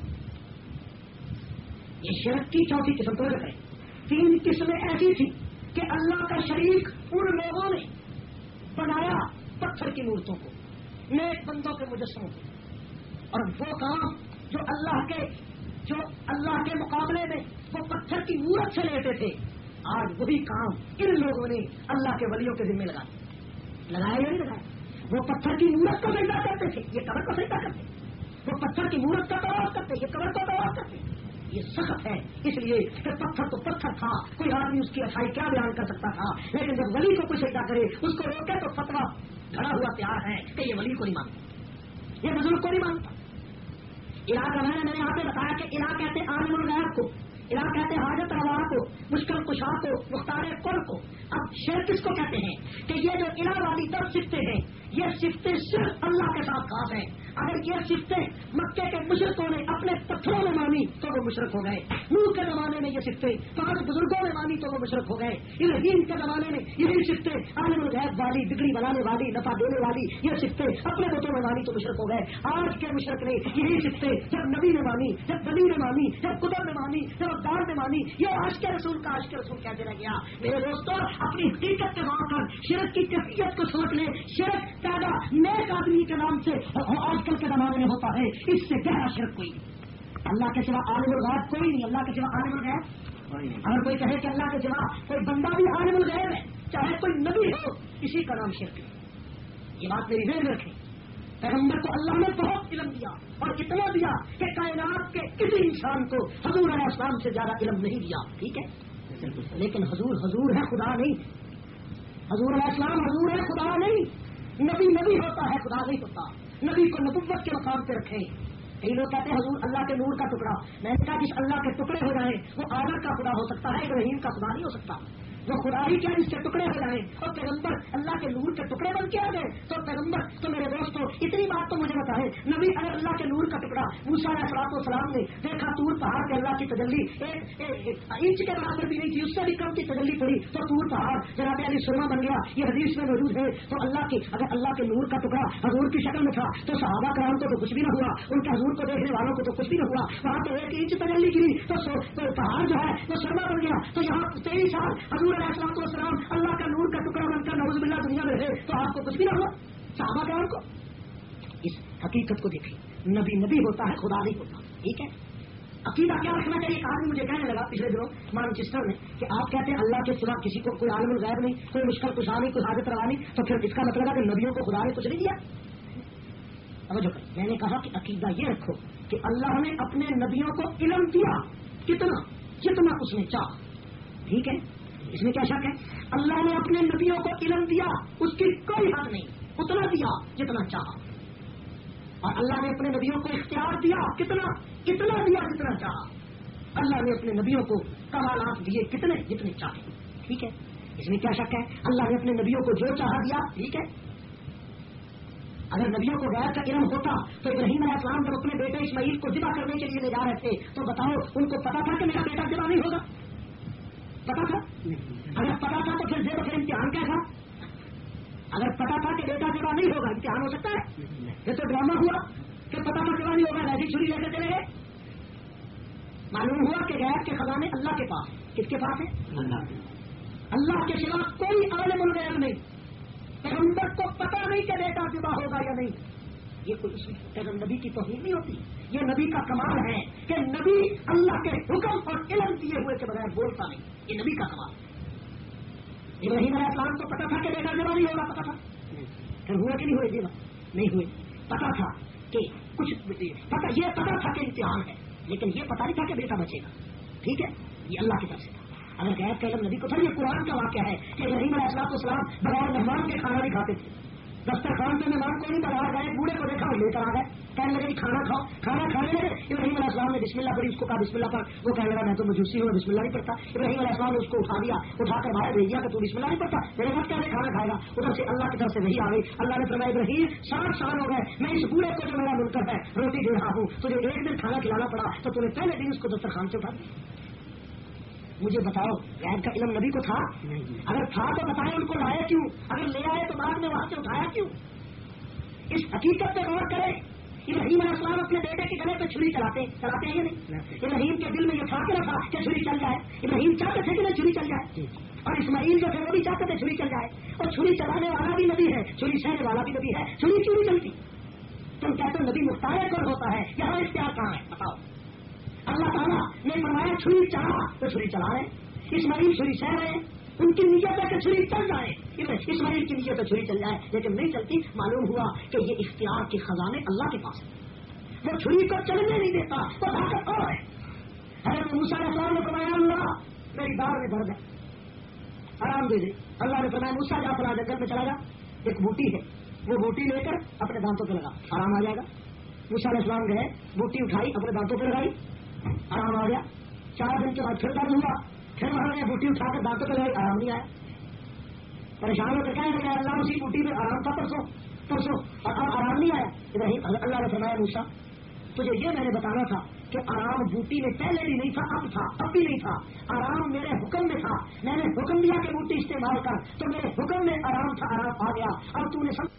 ये शिरक की चौथी किस्म तो है। तीन किस्में ऐसी थी कि अल्लाह का शरीक उन लोगों ने बनाया पत्थर की मूर्तों को, नेक बंदों के मुजस्समों को, और वो काम जो अल्लाह के जो अल्लाह के मुकाबले में वो पत्थर की मूरत से लेते थे, आज वही काम इन लोगों ने अल्लाह के वलियों के जिम्मे लगा लगाया या नहीं लगाया। वो पत्थर की मूरत को सजदा करते थे, ये कब्र को सजदा करते, वो पत्थर की मूरत का तवाफ करते, ये कब्र को तवाफ करते। ये सख्त है, इसलिए कि पत्थर तो पत्थर था, कोई आदमी उसकी अच्छाई क्या बयान कर सकता था, लेकिन जब वली को कोई सजदा करे उसको रोके तो फतवा खड़ा हुआ तैयार है कि ये वली को नहीं मानता, ये बुजुर्ग को नहीं मानता। इला का मैंने मैंने यहाँ पे बताया कि इला कहते आलिमुल गैब को, الہ کہتے ہیں حاجت روا کو، مشکل کشا کو، مختار کل کو. اب شرک کس کو کہتے ہیں کہ یہ جو الہ والی دس صفتیں ہیں یہ صفتیں صرف اللہ کے ساتھ خاص ہیں. اگر یہ صفتیں مکے کے مشرکوں نے اپنے پتھروں میں مانی تو وہ مشرک ہو گئے. نوح کے زمانے میں یہ صفتیں پانچ بزرگوں نے مانی تو وہ مشرک ہو گئے. ابراہیم کے زمانے میں یہی صفتیں عالم الغیب والی، بگڑی بنانے والی، نفع دینے والی یہ صفتیں اپنے بتوں میں مانی تو مشرک ہو گئے. آج کے مشرک نے یہی صفتیں جب نبی نے مانی، جب ولی نے مانی، جب قدر نے مانی، جب ابدار نے مانی، یہ آج کے رسول کا آج کے رسول کہتے رہ گیا. میرے دوستوں اپنی حقیقت کے وہاں پر شرک کی کیفیت کو سوچ لیں. شرک پیدا نیک آدمی کے نام سے آج کل کے زمانے میں ہوتا ہے، اس سے گہرا شرک کوئی نہیں. اللہ کے سوا عالم الغیب کوئی نہیں. اللہ کے سوا عالم الغیب، اگر کوئی کہے کہ اللہ کے سوا کوئی بندہ بھی عالم الغیب ہے، چاہے کوئی نبی ہو، اسی کا نام شرک ہے. یہ بات میری ذہن میں رکھیں. پیغمبر کو اللہ نے بہت علم دیا اور اتنا دیا کہ کائنات کے کسی انسان کو حضور علیہ السلام سے زیادہ علم نہیں دیا. ٹھیک ہے، لیکن حضور حضور ہے، خدا نہیں. حضور علیہ السلام حضور ہے، خدا نہیں. نبی نبی ہوتا ہے، خدا نہیں ہوتا. نبی کو نبوت کے مقام پہ رکھیں. کئی لوگ کہتے ہیں حضور اللہ کے نور کا ٹکڑا. میں نے کہا جس اللہ کے ٹکڑے ہو جائیں وہ آدم کا خدا ہو سکتا ہے، ابراہیم کا خدا نہیں ہو سکتا. وہ خدا ہی کیا جس کے ٹکڑے ہو جائیں اور پیغمبر اللہ کے نور کے ٹکڑے بن کے آ گئے تو پیغمبر تو میرے دوستوں اتنی بات تو مجھے بتائے. نبی اگر اللہ کے نور کا ٹکڑا موسیٰ علیہ الصلوۃ والسلام نے دیکھا طور پہاڑ کے اللہ کی تجلی ایک انچ کے برابر بھی نہیں تھی، اس سے بھی کم کی تجلی پڑی تو طور پہاڑ جناب علی سرما بن گیا. یہ حدیث میں موجود ہے. تو اللہ کی اگر اللہ کے نور کا ٹکڑا حضور کی شکل میں تھا تو صحابہ کرام کو تو کچھ بھی نہ ہوا، ان کے حضور کو دیکھنے والوں کو تو کچھ بھی نہ ہوا. وہاں تو ایک انچ تجلی گری تو پہاڑ جو ہے وہ سرما بن گیا. تو یہاں تیئیس سال حضور علیہ السلام والسلام اللہ کا نور کا ٹکڑا بن کر نعوذ باللہ دنیا میں رہے تو آپ کو کچھ بھی نہ ہوا. صحابہ کرام کو اس حقیقت کو دیکھیں. نبی نبی ہوتا ہے، خدا نہیں ہوتا. ٹھیک ہے، عقیدہ کیا رکھنا چاہیے. آدمی مجھے کہنے لگا پچھلے دنوں مانچسٹر میں کہ آپ کہتے ہیں اللہ کے سوا کسی کو کوئی عالم الغیب نہیں، کوئی مشکل کشا نہیں، کوئی حاجت روا نہیں، تو پھر اس کا مطلب ہے کہ نبیوں کو خدا نے کچھ نہیں دیا. میں نے کہا کہ عقیدہ یہ رکھو کہ اللہ نے اپنے نبیوں کو علم دیا کتنا جتنا اس نے چاہا. ٹھیک ہے، اس میں کیا شک ہے. اللہ نے اپنے نبیوں کو علم دیا، اس کی کوئی حد نہیں، اتنا دیا جتنا چاہا. اور اللہ نے اپنے نبیوں کو اختیار دیا کتنا اتنا دیا جتنا چاہا. اللہ نے اپنے نبیوں کو کمالات دیے کتنے جتنے چاہے. ٹھیک ہے، اس میں کیا شک ہے. اللہ نے اپنے نبیوں کو جو چاہا دیا. ٹھیک ہے، اگر نبیوں کو غیر کا علم ہوتا تو ابراہیم علیہ السلام جب اپنے بیٹے اسماعیل کو ذبح کرنے کے لیے لے جا رہے تھے تو بتاؤ ان کو پتا تھا کہ میرا بیٹا ذبح نہیں ہوگا؟ پتا تھا؟ اگر پتا تھا تو پھر ذبح کا امتحان کیا تھا؟ اگر پتا تھا کہ بیٹا ذبح نہیں ہوگا امتحان ہو سکتا ہے؟ یہ تو ڈرامہ ہوا کہ پتا تھا ذبح نہیں ہوگا، ویسی چھری لے کے چلے گئے. معلوم ہوا کہ غیب کے خزانے اللہ کے پاس. کس کے پاس ہے؟ اللہ. اللہ کے سوا کوئی عالم الغیب نہیں. پیغمبر کو پتا نہیں کہ بیٹا ذبح ہوگا یا نہیں. یہ کوئی پیغمبر نبی کی توہین نہیں ہوتی. یہ نبی کا کمال ہے کہ نبی اللہ کے حکم اور علم دیے ہوئے کے بغیر بولتا نہیں. یہ نبی کا کمال. ابراہیم علیہ السلام کو پتا تھا کہ بیٹا ذبح نہیں ہوگا، پتا تھا. پھر ہوئے کہ نہیں ہوئے ذبح؟ نہیں ہوئے. پتا تھا کہ کچھ پتا یہ پتا تھا کہ امتحان ہے، لیکن یہ پتا نہیں تھا کہ بیٹا بچے گا. ٹھیک ہے، یہ اللہ کی طرف سے تھا. اگر غیب کا علم نبی کو تھا. یہ قرآن کا واقعہ ہے کہ ابراہیم علیہ السلام والسلام بغیر مہمان کے کھانا نہیں کھاتے تھے. دسترخوان پہ مہمان کو نہیں بڑھا گئے، بوڑھے کو دیکھا اور لے کر آ گئے. کہنے لگے کھانا کھاؤ. کھانا کھانے لگے. ابراہیم علیہ السلام نے بسم اللہ پڑھی، اس کو کہا بسم اللہ پر. وہ کہنے لگا میں تو مجوسی ہوں، بسم اللہ نہیں پڑھتا. ابراہیم علیہ السلام نے اس کو اٹھا دیا، اٹھا کر باہر بھیج دیا کہ تو بسم اللہ نہیں پڑھتا، میرے ساتھ کیسے کھانا کھائے گا. ادھر سے اللہ کی طرف سے وہی آ گئی. اللہ نے فرمایا ابراہیم ساٹھ سال ہو گئے میں اس بوڑھے کو جو میرا منکر ہے روٹی دے رہا ہوں، تجھے ایک دن کھانا کھلانا پڑا تو تمہیں پہلے دن اس کو دسترخوان سے اٹھا دیا. مجھے بتاؤ غیب کا علم نبی کو تھا؟ اگر تھا تو بتائیں ان کو لائے کیوں؟ اگر لے آئے تو بعد میں وہاں سے اٹھایا کیوں؟ اس حقیقت پہ غور کریں. ابراہیم علیہ السلام اپنے بیٹے کے گلے پہ چھری چلاتے چلاتے ہیں یا نہیں؟ ابراہیم کے دل میں یہ تھا کہ نہ تھا کہ چھری چل جائے؟ ابراہیم چاہتے تھے کہ نہ چھری چل جائے؟ اور اسماعیل جو تھے وہ بھی چاہتے تھے چھری چل جائے. اور چھری چلانے والا بھی نبی ہے، چھری سہنے والا بھی نبی ہے. چھری کیوں نہیں چلتی؟ تم کہتے ہو نبی مختار کون ہوتا ہے؟ یہاں اختیار کہاں ہے؟ بتاؤ. اللہ تعالیٰ نے فرمایا چھری چلا تو چھری چلا رہے. اسماعیل چھری سہ رہے ہیں، ان کی نیت ہے کہ چھری چل جائے. اسماعیل کی نیت ہے چھری چل جائے لیکن نہیں چلتی. معلوم ہوا کہ یہ اختیار کے خزانے اللہ کے پاس ہیں. وہ چھری کو چلنے نہیں دیتا، وہ طاقت اور ہے. حضرت موسیٰ علیہ السلام نے فرمایا اللہ میری دار میں درد ہے، آرام دے دے. اللہ نے فرمایا موسیٰ جا فلاں جنگل میں چلا جا، ایک بوٹی ہے، وہ بوٹی لے کر اپنے دانتوں پہ لگا، آرام آ جائے گا. موسیٰ علیہ السلام گئے، بوٹی اٹھائی اپنے دانتوں پہ لگائی، آرام آ گیا. چار دن کے بعد پھر درد ہوا، پھر وہاں گئے بوٹی اٹھا کر دانتوں پہ لگائی، آرام نہیں آیا، پریشان ہو کر کہنے لگا اللہ اسی بوٹی میں آرام تھا پرسوں پرسوں اور اب آرام نہیں آیا۔ ابراہیم اللہ نے فرمایا موسیٰ تجھے یہ میں نے بتانا تھا کہ آرام بوٹی میں پہلے بھی نہیں تھا، اب تھا، اب بھی نہیں تھا، آرام میرے حکم میں تھا، میں نے حکم دیا کہ بوٹی استعمال کر تو میرے حکم میں آرام تھا، آرام آ گیا، اب تو نے سمجھ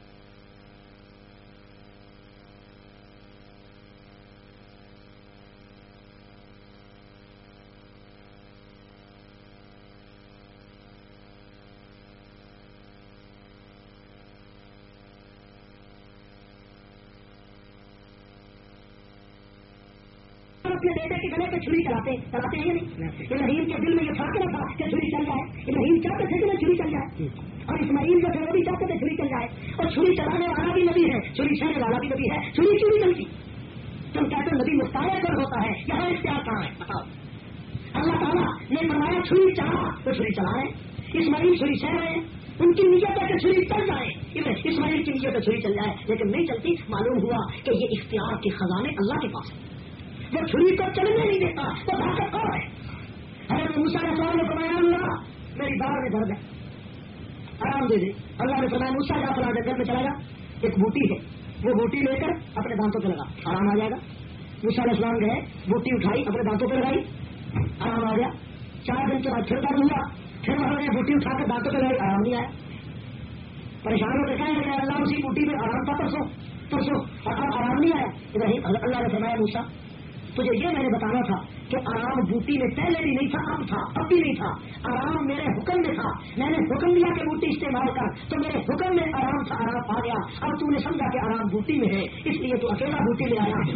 اپنے بیٹے کے گلے پہ چھری چلاتے چلاتے ہیں یا نہیں؟ ابراہیم کے دل میں یہ فرق نہ تھا کہ چھری چل جائے، ابراہیم چاہتے تھے کہ میں چھری چل جائے، اور اسماعیل جو تھے وہ بھی چاہتے تھے چھری چل جائے، اور چھری چلانے والا بھی نبی ہے، چھری چلنے والا بھی نبی ہے، چھری کیوں نہیں چلتی؟ تم کہتے نبی مستعار پر ہوتا ہے، یہاں اختیار کہاں ہے بتاؤ؟ اللہ تعالیٰ نے فرمایا چھری چلا تو چھری چلا رہے، اسماعیل چھری چل رہے ہیں، ان کی نیت ہے کہ چھری چل جائے، اسماعیل کی نیت ہے چھری چل جائے، لیکن نہیں چلتی۔ معلوم ہوا کہ یہ اختیار کے خزانے اللہ کے پاس ہے، وہ چھری کو چلنے نہیں دیتا، وہ طاقت کون ہے؟ حضرت موسیٰ علیہ السلام نے فرمایا اللہ میری بار میں درد ہے، آرام دے دے۔ اللہ نے فرمایا موسیٰ جا فلاں جنگل میں چلا جا، ایک بوٹی ہے، وہ بوٹی لے کر اپنے دانتوں پہ لگا، آرام آ جائے گا۔ موسیٰ علیہ السلام گئے، بوٹی اٹھائی، اپنے دانتوں پہ لگائی، آرام آ گیا۔ چار دن کے بعد پھر درد ہوا، پھر وہاں گئے، بوٹی اٹھا کر دانتوں پہ لگائی، آرام نہیں آیا، پریشان ہو کے کہنے لگا اللہ اسی بوٹی میں آرام تھا پرسوں پرسوں اور اب آرام نہیں آیا۔ ابراہیم اللہ نے فرمایا موسیٰ تجھے یہ میں نے بتانا تھا کہ آرام بوٹی میں پہلے بھی نہیں تھا، اب تھا، اب بھی نہیں تھا، آرام میرے حکم میں تھا، میں نے حکم دیا کہ بوٹی استعمال کر تو میرے حکم میں آرام تھا، آرام آ گیا، اب تو نے سمجھا کہ آرام بوٹی میں ہے اس لیے تو اکیلا بوٹی لے آیا،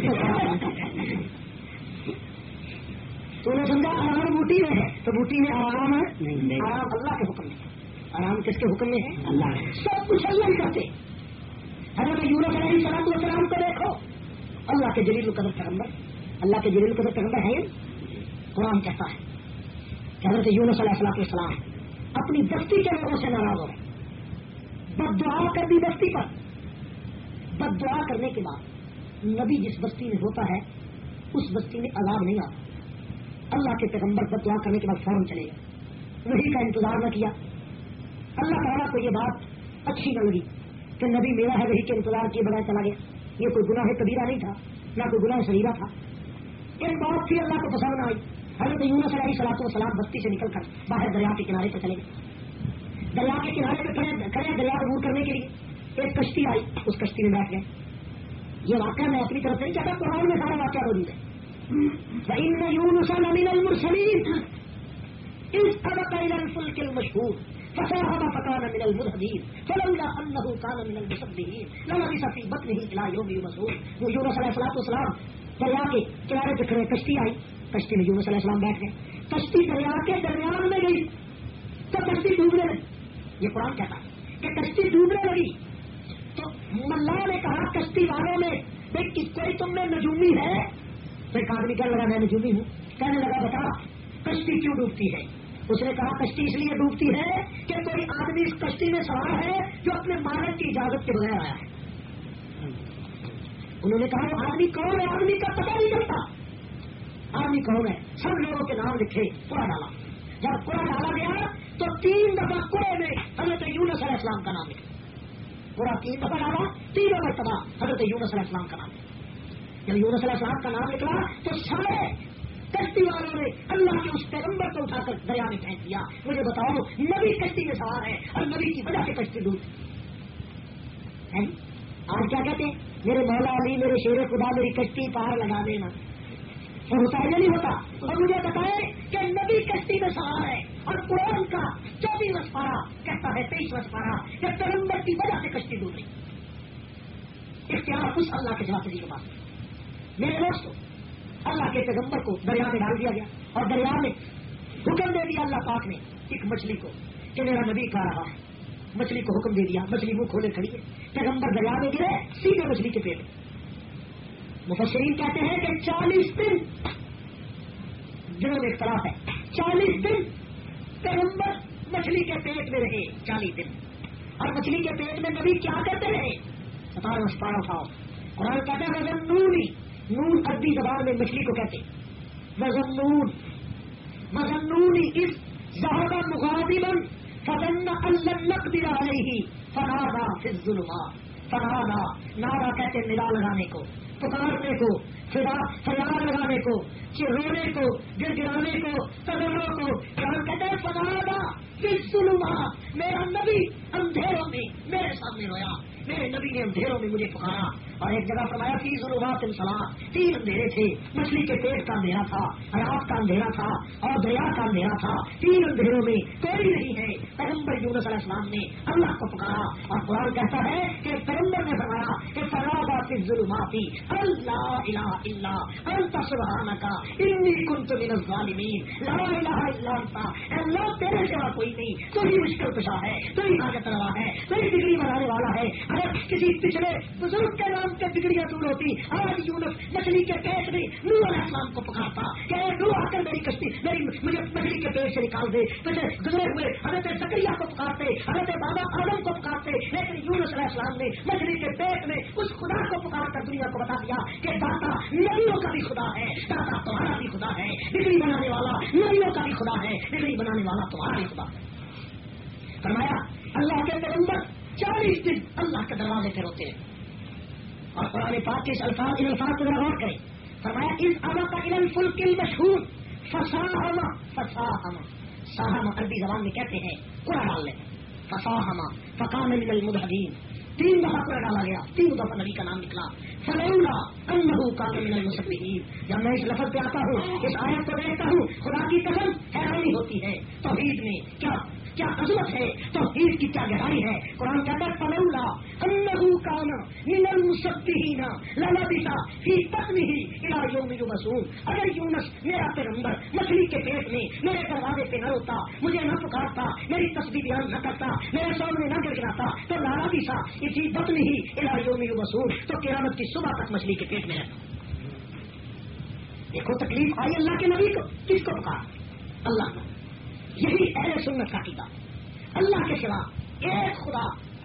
تو نے سمجھا آرام بوٹی میں ہے تو بوٹی میں آرام ہے، آرام اللہ کے حکم میں، آرام کس کے حکم میں ہے؟ اللہ ہے، سب کچھ اللہ کرتے۔ حضرت یونس علیہ الصلوۃ والسلام کو دیکھو، اللہ کے جلیل القدر پیغمبر، اللہ کے جلیل القدر پیغمبر ہے، قرآن کہتا ہے کہ حضرت یونس علیہ السلام اپنی بستی کے لوگوں سے ناراض ہو گئے، بد دعا کر دی بستی پر، بد دعا کرنے کے بعد نبی جس بستی میں ہوتا ہے اس بستی میں عذاب نہیں آتا، اللہ کے پیغمبر بد دعا کرنے کے بعد فوراً چلے گئے، وہی کا انتظار نہ کیا۔ اللہ تعالیٰ کو یہ بات اچھی نہ لگی کہ نبی میرا ہے وہی کے انتظار کیے بغیر چلا گیا، یہ کوئی گناہ کبیرہ نہیں تھا، نہ کوئی گناہ صغیرہ تھا، ایک بات تھی اللہ کو پسند نہ آئی۔ حضرت یونس علیہ الصلوۃ والسلام بستی سے نکل کر باہر دریا کے کنارے پہ چلے گئے، دریا کے کنارے پہ کھڑے کھڑے دریا عبور کرنے کے لیے ایک کشتی آئی، اس کشتی میں بیٹھ گئے۔ یہ واقعہ میں اپنی طرف سے نہیں چاہتا، قرآن میں سارا واقعہ موجود ہے۔ وَإِنَّ يُونُسَ لَمِنَ الْمُرْسَلِينَ إِذْ أَبَقَ إِلَى الْفُلْكِ الْمَشْحُونِ فَسَاهَمَ فَكَانَ مِنَ الْمُدْحَضِينَ فَلَوْلَا أَنَّهُ كَانَ مِنَ الْمُسَبِّحِينَ لَلَبِثَ فِي بَطْنِهِ إِلَى يَوْمِ يُبْعَثُونَ۔ وہ یونس علیہ الصلوۃ والسلام دریا کے کنارے پہ کھڑے، کشتی آئی، کشتی میں یونس علیہ السلام بیٹھ گئے، کشتی دریا کے درمیان میں گئی تو کشتی ڈوبنے لگی۔ یہ قرآن کہتا ہے کہ کشتی ڈوبنے لگی تو ملا نے کہا کشتی والوں میں بھائی کوئی تم میں نجومی ہے؟ تو ایک آدمی کہنے لگا میں نجومی ہوں، کہنے لگا بتا کشتی کیوں ڈوبتی ہے؟ اس نے کہا کشتی اس لیے ڈوبتی ہے کہ کوئی آدمی اس کشتی میں سوار ہے جو اپنے مالک کی اجازت کے بغیر آیا ہے۔ انہوں نے کہا وہ آدمی کون ہے؟ آدمی کا پتہ نہیں چلتا، آدمی کون ہے؟ سب لوگوں کے نام لکھے، کوڑا ڈالا، جب کوڑا ڈالا گیا تو تین دفعہ کوڑے میں حضرت یونس علیہ السلام کا نام لکھا، کوڑا تین دفعہ ڈالا، تینوں مرتبہ حضرت یونس علیہ السلام کا نام لکھا۔ جب یونس علیہ السلام کا نام نکلا تو سارے کشتی والوں نے اللہ کے اس پیغمبر کو اٹھا کر دریا میں پھینک دیا۔ مجھے بتاؤ نبی کشتی میں سوار ہے اور نبی کی وجہ سے کشتی ڈوبتی ہے۔ آج کیا کہتے ہیں میرے مولا علی، میرے شیر خدا، میری کشتی پار لگا دینا، اور ہوتا ہے نہیں ہوتا؟ اور مجھے بتائے کہ نبی کشتی میں سوار ہے اور قرآن کا چوبیس پارا کہتا ہے، تیئیس پارا کہ پیغمبر کی وجہ سے کشتی ڈوب گئی۔ اختیار اس اللہ کے جواب کے پاس۔ میرے دوستوں اللہ کے پیغمبر کو دریا میں ڈال دیا گیا اور دریا میں حکم دے دیا اللہ پاک نے ایک مچھلی کو کہ میرا نبی کھا رہا ہے، مچھلی کو حکم دے دیا، مچھلی منہ کھولے کھڑی ہے، پیغمبر دریا میں گرے سیدھے مچھلی کے پیٹ میں۔ مفسرین کہتے ہیں کہ چالیس دن دنوں میں اختلاف ہے، چالیس دن پیغمبر مچھلی کے پیٹ میں رہے، چالیس دن، اور مچھلی کے پیٹ میں نبی کیا کرتے رہے؟ ستارہ پارا تھا۔ قرآن کہتا ہے نونی، نون عربی زبان میں مچھلی کو کہتے، وزنون وزنون اذ ذهب مغاضبا فظن ان لن نقدر عليه فنادى في الظلمات فنادى نادى کہتے ندا لگانے کو، پکارنے کو، فریاد لگانے کو، رونے کو، گر گرانے کو، تضرع کو، قرآن کہتے ہیں فنادى في الظلمات، میرا نبی اندھیروں میں میرے سامنے رویا، میرے نبی نے اندھیروں میں مجھے پکارا۔ اور ایک جگہ فرمایا فی ظلمات ثلاث، تین اندھیرے تھے، مچھلی کے پیٹ کا اندھیرا تھا، حیات کا اندھیرا تھا اور دریا کا اندھیرا تھا، تین اندھیروں میں کوئی نہیں ہے۔ پیغمبر یونس علیہ السلام نے اللہ کو پکارا اور قرآن کہتا ہے کہ پیغمبر نے فرمایا کہ فنادى في الظلمات لا الہ الا انت سبحانک انی کنت من الظالمین، لا الہ الا انت، اللہ تیرے سوا کوئی نہیں، تو ہی مشکل کشا ہے، تو ہی حاجت روا ہے، تو ہی بگڑی بنانے والا ہے۔ اگر کسی پچھلے بزرگ کے نام کے بگڑیاں دور ہوتی، آج یونس مچھلی کے پیٹ میں نوح علیہ السلام کو پکارتا کہ نوح آ کر میری کشتی میری مجھے مچھلی کے پیٹ سے نکال دے، پچھلے گزرے ہوئے حضرت زکریا کو پکارتے، حضرت بابا آدم کو پکارتے، لیکن یونس علیہ السلام نے مچھلی کے پیٹ میں اس خدا کو پکار کر دنیا کو بتا دیا کہ داتا نبیوں کا بھی خدا ہے، داتا تمہارا بھی خدا ہے، بگڑی بنانے والا نبیوں کا بھی خدا ہے، بگڑی بنانے والا تمہارا بھی خدا ہے۔ فرمایا اللہ کے پیغمبر چالیس دن اللہ کے دروازے پہ روتے ہیں، اور قرآن پاک کے اس الفاظ ان الفاظ کو ذرا غور کریں۔ فرمایا اس ابا الى الفلک المشحون فساہم فساہم، ساہم عربی زبان میں کہتے ہیں قرآن ڈالنے، فساہم فکان من المدحدین، تین دفعہ قرآن ڈالا گیا، تین دفعہ نبی کا نام نکلا۔ فلولا انہ کان من المسبحین، جب میں اس لفظ پہ آتا ہوں، اس آیت کو دیکھتا ہوں، خدا کی قسم حیرانی ہوتی ہے توحید میں کیا کیا عظمت ہے، توحید کی کیا گہرائی ہے۔ قرآن کہتا ہے فلولا انہ کان من المسبحین للبث فی بطنہ الی یوم یبعثون، اگر یونس میرا پیغمبر مچھلی کے پیٹ میں میرے دروازے پہ نہ روتا، مجھے نہ پکارتا، میری تسبیح بیان نہ کرتا، میرے سامنے نہ گر گراتا، تو للبث فی بطنہ الی یوم یبعثون، تو قیامت کی صبح تک مچھلی کے پیٹ میں رہتا۔ دیکھو تکلیف آئی اللہ کے نبی کو، کس کو پکارا؟ اللہ کو۔ یہی اہل سنت کا عقیدہ، اللہ کے سوا ایک خدا،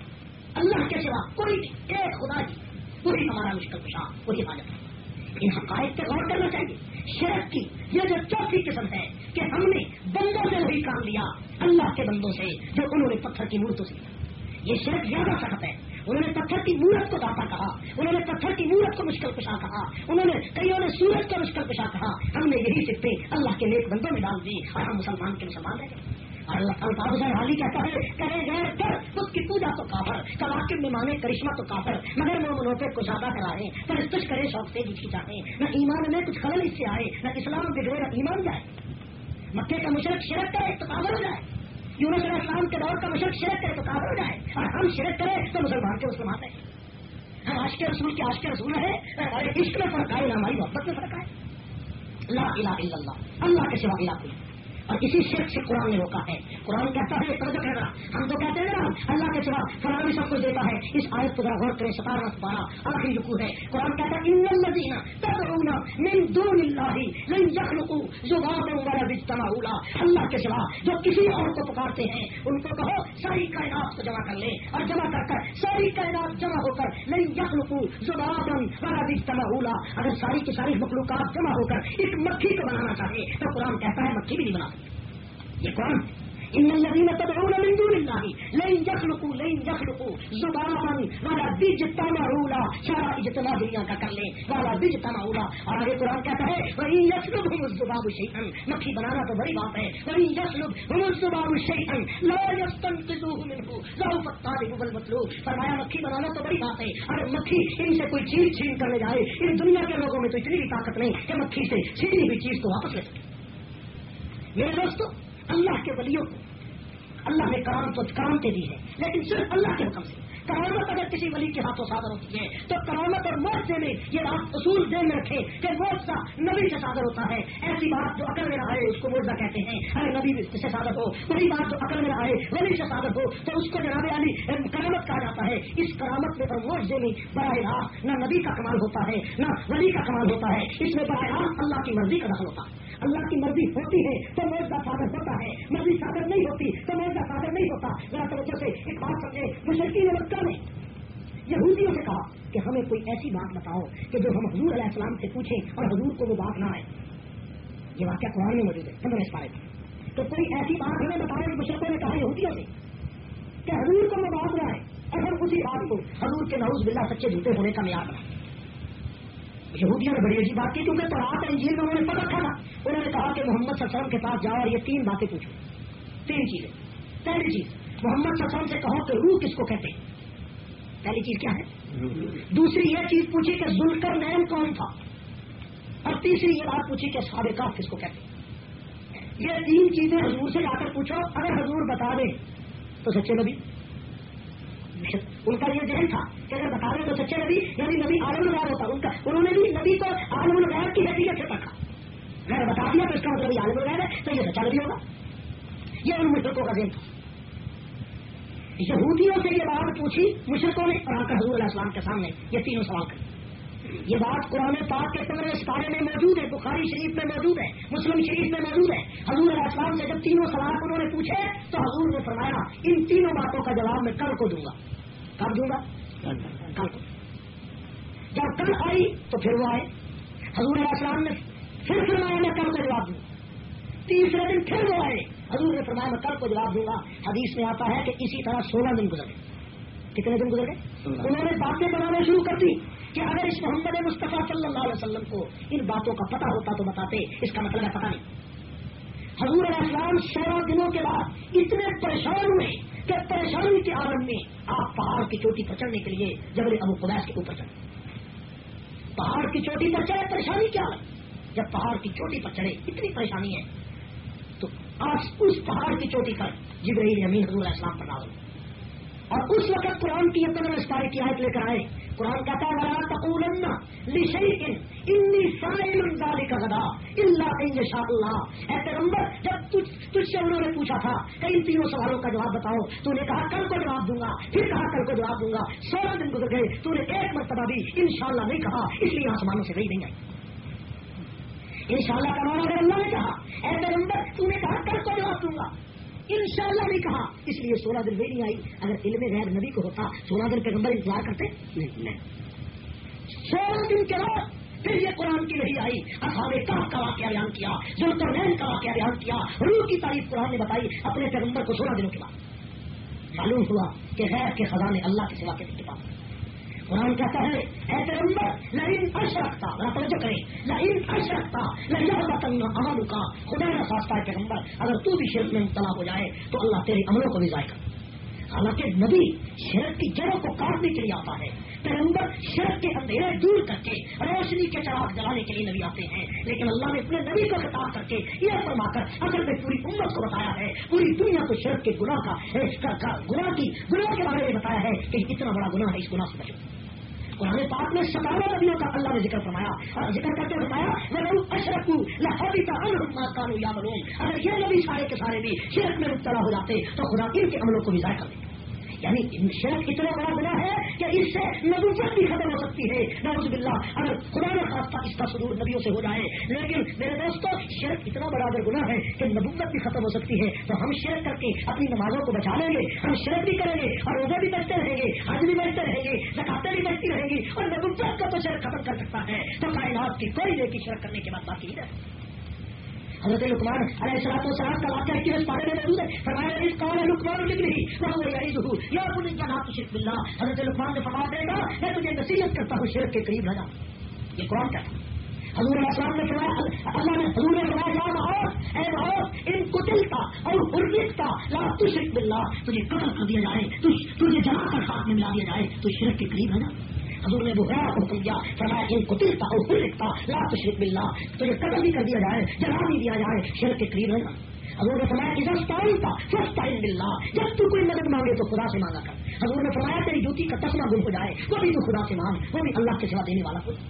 اللہ کے سوا کوئی نہیں، ایک خدا جی، وہی ہمارا مشکل کشا، وہی حاجت ہے۔ ان حقائق پہ غور کرنا چاہیے۔ شرک کی یہ جو چوتھی قسم ہے کہ ہم نے بندوں سے وہی کام لیا، اللہ کے بندوں سے جو انہوں نے پتھر کی مورتوں سے لیا، یہ شرک زیادہ سخت ہے۔ انہوں نے پتھر کی مورت کو داتا کہا، انہوں نے پتھر کی مورت کو مشکل کشا کہا، انہوں نے کئیوں نے سورج کو مشکل کشا کہا، ہم نے یہی صفتے اللہ کے نیک بندوں میں ڈال دی اور ہم مسلمان کے مسلمان رہ گئے۔ اور اللہ الفاظ حالی کہتا ہے کرے گئے کر اس کی پوجا تو کافر، کواکب میں مانے کرشمہ تو کافر، مگر مومنوں پہ کشادہ کرائے، پرستش کرے شوق سے جی چاہے، نہ ایمان میں کچھ خلل اس سے آئے، نہ اسلام بگڑے نہ ایمان جائے۔ مکے کا مشرک شرک کرے تو کافر ہو جائے، یونس علیہ السلام کے دور کا مشرک شرک کرے تو کافر ہو جائے، اور ہم شرک کریں تو مسلمان کے مسلمان ہیں۔ ہم عاشق رسول کے عاشق رسول ہے، ہمارے عشق میں فرق آئے نہ ہماری محبت میں فرق آئے۔ لا الہ الا اللہ، اللہ کے سوا الہ کوئی، اور اسی شرک سے قرآن نے روکا ہے۔ قرآن کہتا ہے توجہ کرنا، ہم تو کہتے ہیں نا اللہ کے سوا فلاں بھی سب کچھ دیتا ہے، اس آیت کو ذرا غور کریں، ستارہ ستارہ آخری رکوع ہے، قرآن کہتا ہے ان الذین تدعون من دون اللہ لن یخلقوا ذبابا ولو اجتمعوا له، اللہ کے سوا جو کسی اور کو پکارتے ہیں ان کو کہو ساری کائنات کو جمع کر لیں، اور جمع کر کر ساری کائنات جمع ہو کر لن یخلقوا ذبابا ولو اجتمعوا له، اگر ساری کی ساری مخلوقات جمع ہو کر ایک مکھی کو بنانا چاہے تو قرآن کہتا ہے مکھی بھی نہیں بنا سکتی۔ یہ قرآن ان الذین تدعون من دون اللہ لن یخلقوا لن یخلقوا ذبابا ولا اجتمعوا له، سارا اجتماع دنیا کا کر لیں ولا اجتمعوا له، اور یہ قرآن کہتا ہے وَإِن يَسْلُبْهُمُ الذُّبَابُ شَيْئًا، مکھی بنانا تو بڑی بات ہے، وَإِن يَسْلُبْهُمُ الذُّبَابُ شَيْئًا لَا يَسْتَنقِذُوهُ مِنْهُ ضَعُفَ الطَّالِبُ وَالْمَطْلُوبُ، فرمایا مکھی بنانا تو بڑی بات ہے، اگر مکھی ان سے کوئی چیز چھین کر لے جائے، ان دنیا کے لوگوں میں تو اتنی بھی طاقت نہیں کہ مکھی سے چھینی ہوئی چیز کو واپس لے سکے۔ میرے دوستو، اللہ کے ولیوں کو اللہ نے کرامت کرامتیں دی ہے، لیکن صرف اللہ کے حکم سے۔ کرامت اگر کسی ولی کے ہاتھوں صادر ہوتی ہے تو کرامت اور معجزے میں یہ بات اصول ذہن میں رکھے کہ معجزہ نبی سے صادر ہوتا ہے، ایسی بات جو عقل میں نہ آئے اس کو معجزہ کہتے ہیں، اگر نبی سے صادر ہو، وہی بات جو عقل میں نہ آئے ولی سے صادر ہو تو اس کو جناب علی کرامت کہا جاتا ہے۔ اس کرامت میں اور معجزے میں براہ راست نہ نبی کا کمال ہوتا ہے نہ ولی کا کمال ہوتا ہے، اس میں براہ راست اللہ کی مرضی کا دخل ہوتا ہے۔ اللہ کی مرضی ہوتی ہے تو معجزہ صادر ہوتا ہے، مرضی صادر نہیں ہوتی تو معجزہ صادر نہیں ہوتا۔ ذرا توجہ سے ایک بات سمجھے، مشرکین مکہ نے یہودیوں سے کہا کہ ہمیں کوئی ایسی بات بتاؤ کہ جو ہم حضور علیہ السلام سے پوچھیں اور حضور کو وہ بات نہ آئے۔ یہ واقعہ قرآن میں موجود ہے پندرہ پارے میں. تو کوئی ایسی بات ہمیں بتاؤ کہ مشرقوں نے کہا یہودیوں نے کہ حضور کو مباحثہ ہے اور ہم اسی بات کو حضور کے نعوذ باللہ سچے جھوٹے ہونے کا معیار بنا. یہودیوں نے بڑی عجیب بات کی کیونکہ تورات اور انجیل میں انہوں نے پتہ تھا. انہوں نے کہا کہ محمد صلی اللہ علیہ وسلم کے پاس جاؤ اور یہ تین باتیں پوچھو. تین چیزیں. پہلی چیز محمد صلی اللہ علیہ وسلم سے کہو کہ روح کس کو کہتے ہیں. پہلی چیز کیا ہے. دوسری یہ چیز پوچھی کہ ذوالقرنین کون تھا. اور تیسری یہ بات پوچھی کہ اصحاب کہف کس کو کہتے ہیں. یہ تین چیزیں حضور سے جا کر پوچھو. اگر حضور بتا دیں تو سچے نبی. ان کا یہ ذہن تھا کہ اگر بتا دیں تو سچے نبی یعنی نبی عالم الغیب ہوتا. ان کا انہوں نے بھی نبی کو عالم الغیب کی حیثیت سے رکھا. اگر بتا دیا تو اس کا مطلب عالم الغیب ہے تو یہ سچا نبی ہوگا. یہ ان مشرکوں کا ذہن تھا. یہودیوں سے یہ بات پوچھی مشرکوں نے اور آ کر حضور علیہ السلام کے سامنے یہ تینوں سوال کرے. یہ بات قرآن پاک کے پندرہ سپارے میں موجود ہے. بخاری شریف میں موجود ہے. مسلم شریف میں موجود ہے. حضور علیہ السلام سے جب تینوں سوال انہوں نے پوچھے تو حضور نے فرمایا ان تینوں باتوں کا جواب میں کل کو دوں گا. کب دوں گا. کل کو. جب کل آئی تو پھر وہ آئے. حضور علیہ السلام نے پھر فرمایا میں کل کو جواب دوں. تیسرے دن پھر وہ آئے. حضور نے فرمایا میں کل کو جواب دوں گا. حدیث میں آتا ہے کہ اسی طرح سولہ دن گزر گئے. کتنے دن گزر گئے. انہوں نے باتیں بنانا شروع کر دی کہ اگر اس محمد مصطفیٰ صلی اللہ علیہ وسلم کو ان باتوں کا پتہ ہوتا تو بتاتے. اس کا مطلب ہے پتہ نہیں. حضور علیہ السلام سولہ دنوں کے بعد اتنے پریشان ہوئے کہ پریشانی کے عالم میں آپ پہاڑ کی چوٹی پر چڑھنے کے لیے جبل ابو قبیس کے اوپر چڑھے. پہاڑ کی چوٹی پر چڑھے پریشانی کیا ہے. جب پہاڑ کی چوٹی پر چڑھے اتنی پریشانی ہے تو آج اس پہاڑ کی چوٹی پر جبرائیل امین حضور علیہ السلام پر نازل اور اس وقت قرآن کی پندرہ سپارے کی آیت لے کر آئے. قرآن کہتا ہے وَلَا تَقُولَنَّ لِشَيْءٍ إِنِّي صَائِمٌ ذَلِكَ غَدًا إِلَّا إِن يَشَاءَ اللَّهُ. اے پیغمبر جب تجھ تجھ سے انہوں نے پوچھا تھا کہ ان تینوں سوالوں کا جواب بتاؤ تو نے کہا کل کو جواب دوں گا. پھر کہا کل کو جواب دوں گا. سولہ دن گزر گئے تو نے ایک مرتبہ بھی انشاءاللہ نہیں کہا. اس لیے آسمانوں سے وحی نہیں آئی. انشاءاللہ کا معنی اگر اللہ نے کہا اے پیغمبر تو نے کہا کل کو جواب دوں گا انشاءاللہ نہیں کہا اس لیے سولہ دن وہی نہیں آئی. اگر علم غیب نبی کو ہوتا سولہ دن پیغمبر انتظار کرتے نہیں. سولہ دن کے بعد پھر یہ قرآن کی وحی آئی. اصحاب کہف کا واقعہ بیان کیا. ذوالقرنین کا واقعہ بیان کیا. روح کی تعریف قرآن نے بتائی اپنے پیغمبر کو سولہ دنوں کے بعد. معلوم ہوا کہ غیب کے خزانے اللہ کے سوا کے پاس. قرآن کہتا ہے اے پیغمبر لئن اشرکتا ذرا توجہ کریں لئن اشرکتا لیحبطن عملک. خدا نے خواستہ ہے پیغمبر اگر تو بھی شرک میں مبتلا ہو جائے تو اللہ تیرے عملوں کو بھی ضائع کر. حالانکہ نبی شرک کی جڑوں کو کاٹنے کے لیے آتا ہے. پیغمبر شرک کے اندھیرے دور کر کے روشنی کے چراغ جلانے کے لیے نبی آتے ہیں. لیکن اللہ نے اپنے نبی کو خطاب کر کے یہ فرما کر اصل میں پوری امت کو بتایا ہے پوری دنیا کو شرک کے گناہ کا گناہ کی گناہ کے بارے میں بتایا ہے کہ اتنا بڑا گناہ ہے اس گناہ سے بچو. قرآن پاک میں ستارہ نبیوں کا اللہ نے ذکر فرمایا اور ذکر کرتے فرمایا وَلَوْ أَشْرَكُوا لَحَبِطَ عَنْهُمْ مَا كَانُوا يَعْمَلُونَ. اگر یہ نبی سارے کے سارے بھی شرک میں مبتلا ہو جاتے تو خدا ان کے عملوں کو بھی ضائع کر دیتے. یعنی شرک اتنا بڑا گناہ ہے کہ اس سے نبوت بھی ختم ہو سکتی ہے. نعوذ باللہ اگر خدا نے خواستہ اس کا صدور نبیوں سے ہو جائے. لیکن میرے دوستوں شرک اتنا بڑا اگر گناہ ہے کہ نبوت بھی ختم ہو سکتی ہے تو ہم شرک کر کے اپنی نمازوں کو بچا لیں گے. ہم شرک بھی کریں گے اور روزے بھی بچتے رہیں گے حج بھی بچتے رہیں گے زکاتیں بھی بچتی رہیں گی اور نبوت کا تو شرک ختم کر سکتا ہے تو کائنات کی کوئی نیکی شرک کرنے کے بعد باقی نہیں رہے. حضرت لقمان علیہ الصلوۃ والسلام کا واقعہ اکیس پارے میں موجود ہے. فرمایا اس قال لقمان لابنہ وهو يعظه یا بني لا تشرك بالله. حضرت لقمان نے فرمایا بیٹا میں تجھے نصیحت کرتا ہوں شرک کے قریب نہ جا. یہ قرآن کا ہے. حضور علیہ السلام نے فرمایا اللہ نے حضور نے فرمایا یا معاذ اے معاذ ان قتلتا اور حرقتا لا تشرك بالله. تجھے قتل کر دیا جائے تجھے جلا کر ساتھ میں ملا دیا جائے تو شرک کے قریب نہ جا. حضور نے بغیر کو حکم دیا فرمایا ان قتلتا اور حرقتا لا تشرك بالله. تجھے قتل بھی کر دیا جائے جلا بھی دیا جائے شرک کے قریب نہ جا. حضور نے فرمایا اذا استعنت فاستعن بالله. جب تو کوئی مدد مانگے تو خدا سے مانگا کر. حضور نے فرمایا تیری جوتی کا تسمہ گم ہو جائے وہ بھی تو خدا سے مانگ وہ بھی اللہ کے سوا دینے والا کوئی.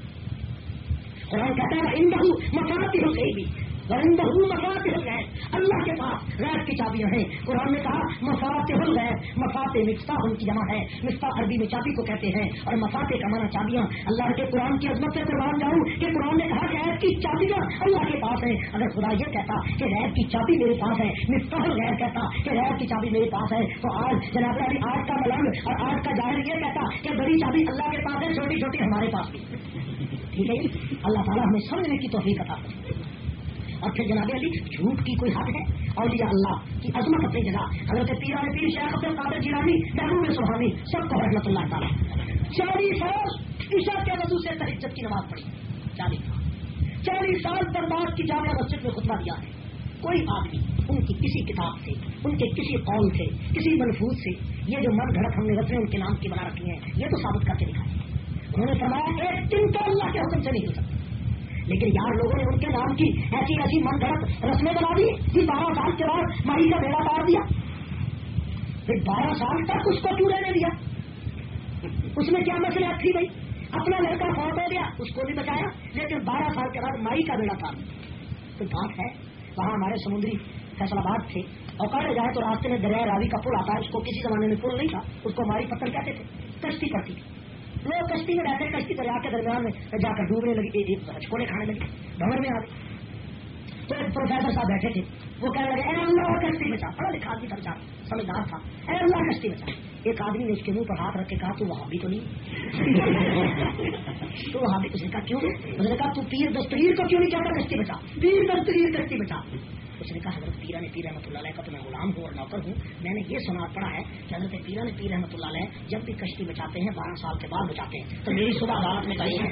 قرآن کہتا ہے عنده مفاتيح الغيب وعنده مفاتيح الغيب. اللہ کے پاس غیب کی چابیاں ہیں. قرآن نے کہا مفاتيح الغيب. مفاتيح مفتاح ان کی جمع ہے. مفتاح عربی میں چابی کو کہتے ہیں اور مفاتيح کا معنی چابیاں. اللہ کے قرآن کی عظمت سے قربان جاؤں کہ قرآن نے کہا کہ غیب کی چابیاں اللہ کے پاس ہیں. اگر خدا یہ کہتا کہ غیب کی چابی میرے پاس ہے مفتاح الغیب کہتا کہ غیب کی چابی میرے پاس ہے تو آج جناب علی آج کا ملنگ اور آج کا جاہل یہ کہتا کہ بڑی چابی اللہ کے پاس ہے چھوٹی چھوٹی ہمارے پاس بھی. ٹھیک ہے اللہ تعالیٰ ہمیں سمجھنے کی توفیق عطا کرے. اور پھر جناب علی جھوٹ کی کوئی حد ہے؟ اولیاء اللہ کی عظمت اپنی جگہ، حضرت پیران پیر شیخ عبد القادر جیلانی محبوب سبحانی سب کو رحمۃ اللہ تعالیٰ چالیس سال عشاء کے وضو سے تہجد کی نماز پڑھی، چالیس سال چالیس سال برداشت کی جامعہ مسجد میں خطبہ دیا ہے. کوئی آدمی ان کی کسی کتاب سے، ان کے کسی قول سے، کسی ملفوظ سے یہ جو من گھڑت ہم نے رسمیں ان کے نام کی بنا رکھی ہیں یہ تو ثابت کر کے دکھائے. انہوں نے فرمایا ایک دن تو اللہ کے حکم سے نہیں ہو سکتا، لیکن یار لوگوں نے ان کے نام کی ایسی ایسی من گھڑت رسمیں بنا دی کہ بارہ سال کے بعد مائی کا بیڑا پار دیا. پھر بارہ سال تک اس کو کیوں رہنے دیا؟ اس میں کیا مسئلہ تھی بھائی؟ اپنا لڑکا فوت ہو گیا اس کو بھی بچایا، لیکن بارہ سال کے بعد مائی کا بیڑا پار دیا. تو بات ہے وہاں ہمارے سمندری فیصل آباد تھے، اور کہا جائے تو راستے میں دریا راوی کا پل آتا ہے، اس کو کسی زمانے میں پل نہیں تھا، اس کو ہماری پتھر کہتے تھے، کشتی پڑتی تھی. لوگ کشتی میں رہتے کشتی دریا کے درمیان میں جا کر ڈوبنے لگی، چھوڑے کھانے لگے، ڈھمر میں آ گئے. تو ایک پروفیسر صاحب بیٹھے تھے، وہ کہنے لگے اے اللہ کشتی بچا، پڑھا لکھا آدمی تھا بیچارہ، سمجھدار تھا، اے اللہ کشتی بچا. ایک آدمی نے اس کے منہ پر ہاتھ رکھ کے کہا تو وہاں بھی تو نہیں تو وہاں بھی. اس نے کہا کیوں؟ اس نے کہا تو پیر دستگیر کو کیوں نہیں کہتا کشتی بچا؟ پیر دستگیر کشتی بچا. اس نے کہا حضرت پیران پیر رحمۃ اللہ علیہ کا تو میں غلام ہوں اور نوکر ہوں، میں نے یہ سنا پڑا ہے کہ حضرت پیران پیر رحمۃ اللہ علیہ جب بھی کشتی بچاتے ہیں بارہ سال کے بعد بچاتے ہیں. تو میری صبح عدالت میں کہی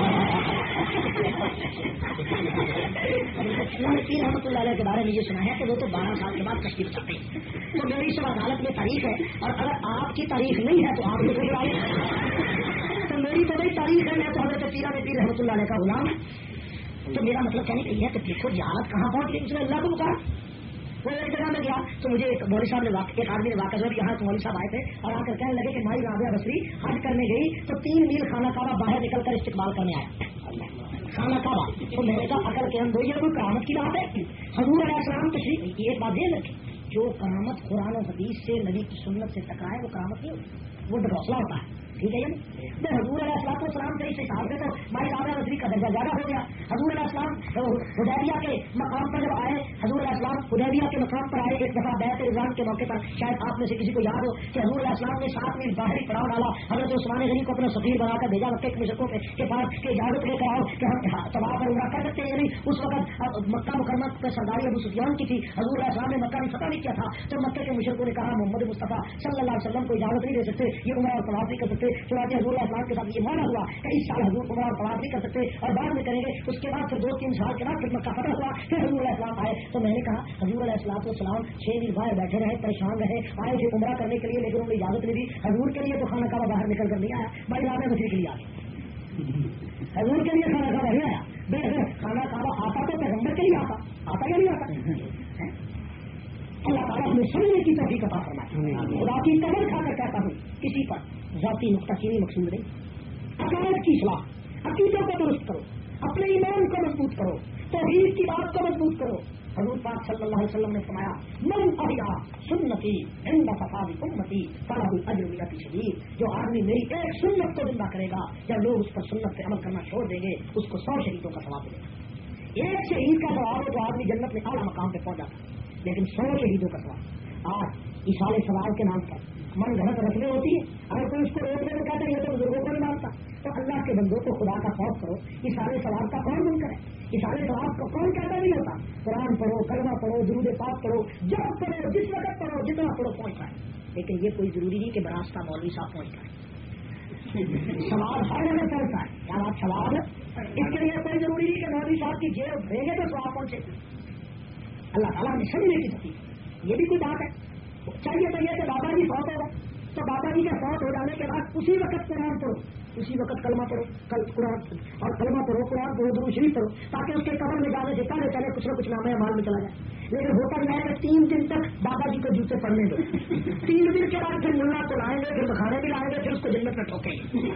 پیر رحمۃ اللہ علیہ کے بارے میں یہ سنا ہے کہ وہ تو بارہ سال کے بعد کشتی بچاتے ہیں. تو میری صبح عدالت میں تاریخ ہے، اور اگر آپ کی تاریخ نہیں ہے تو آپ کو کوئی تاریخ، تو میری تو نہیں تاریخ ہے، میں تو حضرت پیران پیر رحمۃ اللہ علیہ کا غلام ہے. تو میرا مطلب کہنے کا یہ ہے کہ دیکھو جہالت کہاں پہنچ گئی. اس نے اللہ کو پکارا. وہ ایک جگہ میں گیا تو مجھے ایک مولوی صاحب نے ایک آدمی نے واقع یہاں مولوی صاحب آئے تھے اور آ کر کہنے لگے کہ مائی رابعہ بصری حج کرنے گئی تو تین میل خانہ کعبہ باہر نکل کر استقبال کرنے آیا. خانہ کعبہ تو میں نے کہا اگر کہ ہم دو یہ کوئی کرامت کی بات ہے. حضور علیہ السلام تشریف ایک بات یہ رکھے، جو کرامت قرآن و حدیث سے نبی کی سنت سے ٹکرائے وہ کرامت نہیں ہوتی، وہ ڈھوسلا ہوتا ہے. ٹھیک ہے یعنی تو حضور علیہ السلام السلام سے اس حساب سے تو مائی رابعہ بصری کا درجہ زیادہ ہو گیا. حضور علیہ السلام حدیبیہ کے مقام پر جب آئے، حضور علیہ السلام حدیبیہ کے مقام پر آئے ایک دفعہ بیعت رضوان کے موقع پر، شاید آپ میں سے کسی کو یاد ہو کہ حضور علیہ السلام نے سات میل باہری پڑاؤ ڈالا، حضرت عثمان غنی کو اپنا سفیر بنا کر بھیجا مکے کے مشرکوں کے پاس کہ اجازت لے کر آؤ کہ ہم طواف اور عمرہ کر سکتے ہیں. یعنی اس وقت مکہ مکرمہ پہ سرداری ابو سفیان کی تھی، حضور علیہ السلام نے مکہ میں فتح نہیں کیا تھا، تو مکے کے مشرکوں نے کہا محمد مصطفیٰ صلی اللہ علیہ وسلم کو اجازت نہیں دے سکتے، یہ عمرہ اور طواف نہیں کر سکتے. چنانچہ حضور السلام کے ساتھ یہ معاملہ ہوا کہ اس سال حضور عمرہ اور طواف نہیں کر سکتے اور بعد میں کریں گے. اس کے بعد پھر دو تین سال کے بعد پھر مکہ فتح ہوا، پھر حضور علیہ السلام آئے. تو میں نے کہا حضور علیہ السلام السلام چھ دن باہر بیٹھے رہے، پریشان رہے، آئے تھے عمرہ کرنے کے لیے لیکن انہوں نے اجازت نہیں دی. حضور کے لیے تو خانہ کعبہ باہر نکل کر نہیں آیا، بھائی رابعہ بصری کے لیے آیا. حضور کے لیے خانہ کعبہ نہیں آیا. بے اگر خانہ کعبہ آتا تو پیغمبر کے لیے آتا آتا یا نہیں آتا؟ اللہ تعالیٰ نے سمجھنے کی توفیق عطا فرمائے. خدا کی قدر کھا کر کہتا ہوں کسی پر ذاتی نقطہ چینی مقصود نہیں. عقائد کی اصلاح، عقیدوں کو درست کرو، اپنے ایمان کو مضبوط کرو، توحید کی بات کو مضبوط کرو. حضور پاک صلی اللہ علیہ وسلم نے فرمایا من احیا سنتی عند فساد امتی فلہ اجر مئۃ شہید. جو آدمی میری ایک سنت کو زندہ کرے گا یا لوگ اس پر سنت پہ عمل کرنا چھوڑ دیں گے اس کو سو شہیدوں کا ثواب ملے گا. ایک شہید کا ثواب ہے تو آدمی جنت میں اعلیٰ مقام پہ پہنچ جاتا، لیکن سو شہیدوں کا ثواب. آج اشارے ثواب کے نام پر من گھڑت رسمیں ہوتی ہے، اگر کوئی اس کو روکنے میں کہتا ہے یہ تو بزرگوں کو نہیں مانتا. تو اللہ کے بندوں کو خدا کا خوف کرو. اشارے ثواب کا کون من کرے؟ اشارے ثواب کو کون کہتا نہیں ہوتا؟ قرآن پڑھو، کلمہ پڑھو، درود پاک پڑھو، جب پڑھو، جس وقت پڑھو، جتنا پڑھو پہنچ پائے. لیکن یہ کوئی ضروری نہیں کہ براستہ مولوی صاحب پہنچ پائے. سوال ہر جگہ چلتا ہے. کیا بات سوال ہے؟ اس کے لیے کوئی ضروری نہیں کہ مولوی صاحب کی جیب بھیجے تو سواب پہنچے. اللہ تعالیٰ نے سمجھنے کی سکتی ہے. یہ بھی کوئی بات ہے. چاہیے تو یہ کہ بابا جی فوت ہوگا تو بابا جی کا فوت ہو جانے کے بعد اسی وقت قرآن پڑھو، اسی وقت کلمہ پڑھو، کل قرآن اور کلمہ پڑھو، قرآن پڑھو، درود شریف پڑھو، تاکہ اس کے قبر میں جانے سے پہلے پہلے کچھ نہ کچھ نام مال میں چلا جائے. لیکن ہوتا یہ ہے کہ تین دن تک بابا جی کو جوتے پڑھنے دو، تین دن کے بعد پھر ملا کو لائیں گے، پھر بخانے بھی لائیں گے، پھر اس کو جنت میں ٹھوکیں گے،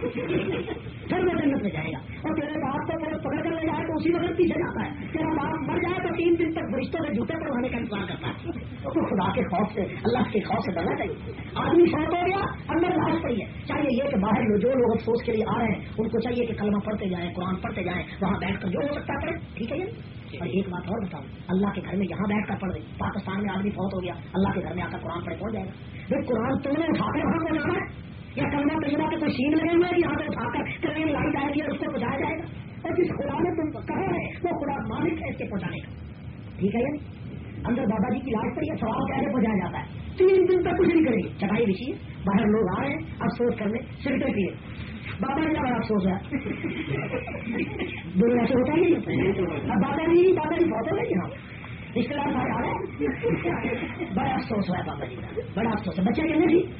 پھر وہ جنت میں جائے گا. اور تیرے باپ کو پورے پکڑ کر لے جائے تو اسی وقت پیچھے جاتا ہے. تیرا باپ مر جائے تو تین دن تک فرشتوں سے جوتے پڑھوانے کا انتظار کرتا ہے. تو خدا کے خوف سے، اللہ کے خوف سے ڈرنا چاہیے. آدمی فوت ہو گیا، اندر لاش پڑی ہے، چاہیے یہ کہ باہر جو لوگ افسوس کے لیے آ رہے ہیں ان کو چاہیے کہ کلمہ پڑھتے جائیں، قرآن پڑھتے جائیں، وہاں بیٹھ کر جو ہو سکتا ہے. ٹھیک ہے یہ. اور ایک بات اور بتاؤں، اللہ کے گھر میں یہاں بیٹھ کر پڑھ رہی، پاکستان میں آدمی فوت ہو گیا، اللہ کے گھر میں آ کر قرآن پڑھ پہنچ جائے گا. پھر قرآن تم نے اٹھا کر وہاں پہ جانا ہے یا کلمہ طیبہ کے کوئی سین لگے ہوئے یہاں پہ اٹھا کر ٹرین لائی جائے گی اور اس کو پہنچایا جائے گا. اور جس خدا نے تم کو کہا ہے وہ خدا مالک ہے اس کے پہنچانے کا. ٹھیک ہے یعنی اندر بابا جی کی لاش پر یہ سوال کیسے پہنچایا جاتا ہے؟ تین دن تک کچھ نہیں کریں گے، چٹائی بچھی ہے، باہر لوگ آ رہے ہیں افسوس کرنے، سگریٹ پیے، بابا جی کا بڑا افسوس ہے دونوں ایسے ہوتا ہی نہیں، اب بابا جی بابا جی بہت ہو گئے یہاں رشتے دار سارے آ رہے ہیں، بڑا افسوس ہوا ہے بابا جی کا، بڑا افسوس ہے، بچہ کہنے تھی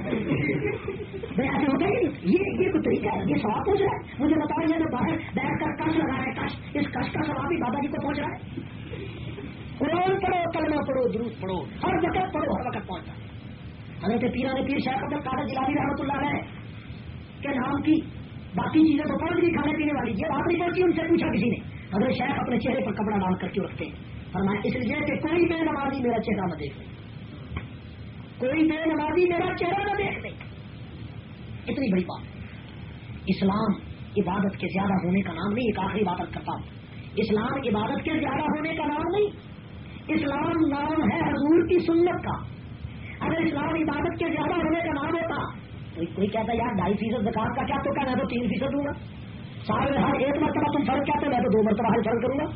بھائی ایسے ہوتا ہی نہیں، یہ یہ کوئی طریقہ ہے؟ یہ سوال پوچھ رہا ہے مجھے بتاؤ، یہ جو باہر بیٹھ کر کش لگا رہے ہیں، کش اس کش کا سوال بھی بابا جی کو پہنچ رہا ہے؟ قرآن پڑھو، کلمہ پڑھو، درود پڑھو، ہر وقت پڑھو، ہر وقت پہنچتا ہے۔ حضرت پیران پیر شیخ عبد القادر جیلانی رحمۃ اللہ علیہ کے نام کی باقی چیزیں تو پہنچ گئی کھانے پینے والی، یہ بات نہیں پہنچی، ان سے پوچھا کسی نے، حضرت شیخ اپنے چہرے پر کپڑا ڈال کر کیوں رکھتے ہیں؟ فرمایا اس لیے کہ کوئی بے نمازی میرا چہرہ نہ دیکھ لے، کوئی بے نمازی میرا چہرہ نہ دیکھ لے۔ اتنی بڑی بات۔ اسلام عبادت کے زیادہ ہونے کا نام نہیں، ایک آخری بات کرتا ہوں، اسلام عبادت کے زیادہ ہونے کا نام نہیں، اسلام نام ہے حضور کی سنت کا۔ اگر اسلام عبادت کے زیادہ ہونے کا نام ہوتا تو کوئی کہتا ہے یار ڈھائی فیصد زکات کا کیا تو کیا، میں تو تین فیصد دوں گا، سال میں ہر ایک مرتبہ تم فرض کہتے میں تو دو مرتبہ ہر فرض کروں گا،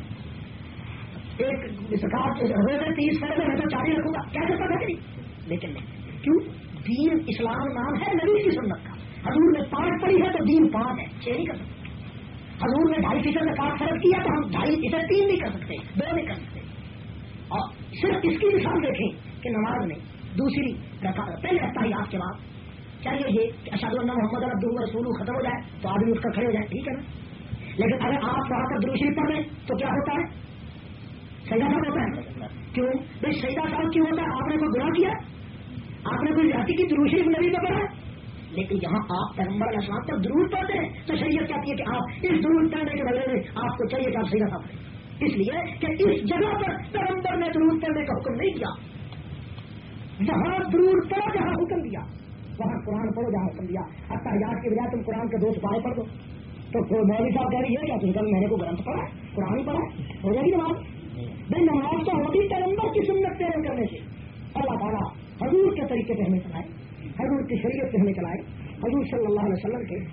ایک زکات روزے تیس فرض میں تو چالیس رکھوں گا، کیا کرتا تھا نہیں؟ لیکن نہیں، کیوں؟ دین اسلام نام ہے نبی کی سنت کا۔ حضور نے پانچ پڑھی ہے تو دین پانچ ہے، چھ نہیں کر سکتے۔ حضور نے ڈھائی فیصد زکات فرض کیا تو ہم ڈھائی اسے تین نہیں کر سکتے، دو نہیں کر سکتے۔ اور صرف اس کی مثال دیکھیں کہ نماز میں دوسری رکعت پہلے اتحیات کے بعد چاہیے یہ کہ اشہد ان محمد عبدہ و رسولہ ختم ہو جائے تو آدمی اٹھ کر کھڑے ہو جائے، ٹھیک ہے نا؟ لیکن اگر آپ وہاں پر درود شریف پڑھ لیں تو کیا ہوتا ہے؟ سجدہ صاحب ہوتا ہے۔ کیوں بھائی سجدہ صاحب کیوں ہوتا ہے؟ آپ نے کوئی گناہ کیا، آپ نے کوئی زیادتی کی، درود شریف نبی کا پڑھا، لیکن یہاں آپ پیغمبر علیہ السلام پر درود پڑھتے ہیں تو شریعت کہتی ہے کہ آپ اس درود پڑھنے کے بدلے میں آپ کو چاہیے کہ آپ سجدہ صاحب پڑھیں، اس لیے کہ اس جگہ پر پیغمبر نے درود پڑھنے کا حکم نہیں کیا، جہاں درود پڑھو جہاں حکم دیا وہاں قرآن پڑھو جہاں حکم دیا۔ اتحیات کی بجائے تم قرآن کے دو سپارے پڑھ دو تو مولوی صاحب کہہ رہی ہے کیا تم کل میں نے کوئی گرنتھ پڑھا ہے، قرآن ہی پڑھا ہے، ہو جائے گی نماز؟ بھائی نماز تو ہوتی پیغمبر کی سنت پیرو کرنے سے، اللہ تعالیٰ حضور کے طریقے پہ ہمیں چلائے، حضور کی شریعت پہ ہمیں چلائے، حضور صلی اللہ علیہ وسلم کے،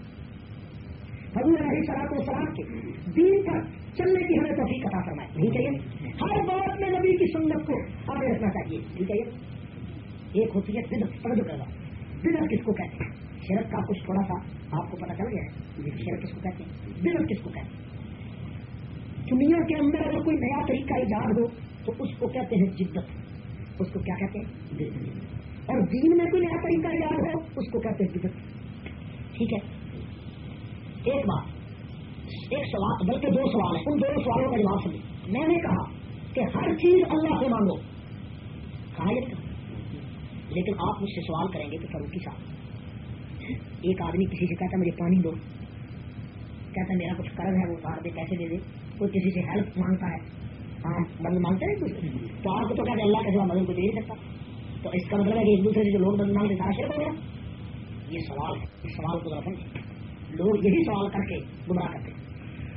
حضور علیہ الصلوۃ والسلام کے دین پر چلنے کی ہمیں توفیق عطا فرمائے، نہیں چاہیے؟ ہر بات میں نبی کی سنت کو آگے رکھنا چاہیے، ٹھیک ہے؟ ایک ہوتی ہے بدعت، توجہ کرنا، بدعت کس کو کہتے ہیں؟ شرک کا کچھ تھوڑا سا آپ کو پتہ چل گیا ہے، شرک کس کو کہتے ہیں، بدعت کس کو کہتے ہیں؟ دنیا کے اندر اگر کوئی نیا طریقہ ایجاد ہو تو اس کو کہتے ہیں جدت، اس کو کیا کہتے ہیں؟ بدعت۔ اور دین میں کوئی نیا طریقہ ایجاد ہو اس کو کہتے ہیں بدعت، ٹھیک ہے؟ ایک بات، ایک سوال بلکہ دو سوال ہیں، ان دونوں سوالوں کا جواب سنیں۔ میں نے کہا کہ ہر چیز اللہ سے مانگو، کہا یہ کہا، لیکن آپ مجھ سے سوال کریں گے کہ فاروقی صاحب ایک آدمی کسی سے کہتا ہے مجھے پانی دو، کہتا ہے میرا کچھ قرض ہے وہ اتار دے، پیسے دے دے، کوئی کسی سے ہیلپ مانگتا ہے، ہاں مدد مانگتے ہیں کچھ تو آپ کو تو کہتے ہیں اللہ کے سوا مدد کو دے نہیں سکتا، تو اس کا مطلب ہے کہ ایک دوسرے سے جو لوگ مدد مانگتے سارا شرک ہو گیا۔ یہ سوال ہے، اس سوال کو ذرا سمجھیں، لوگ یہی سوال کر کے گمراہ کرتے ہیں۔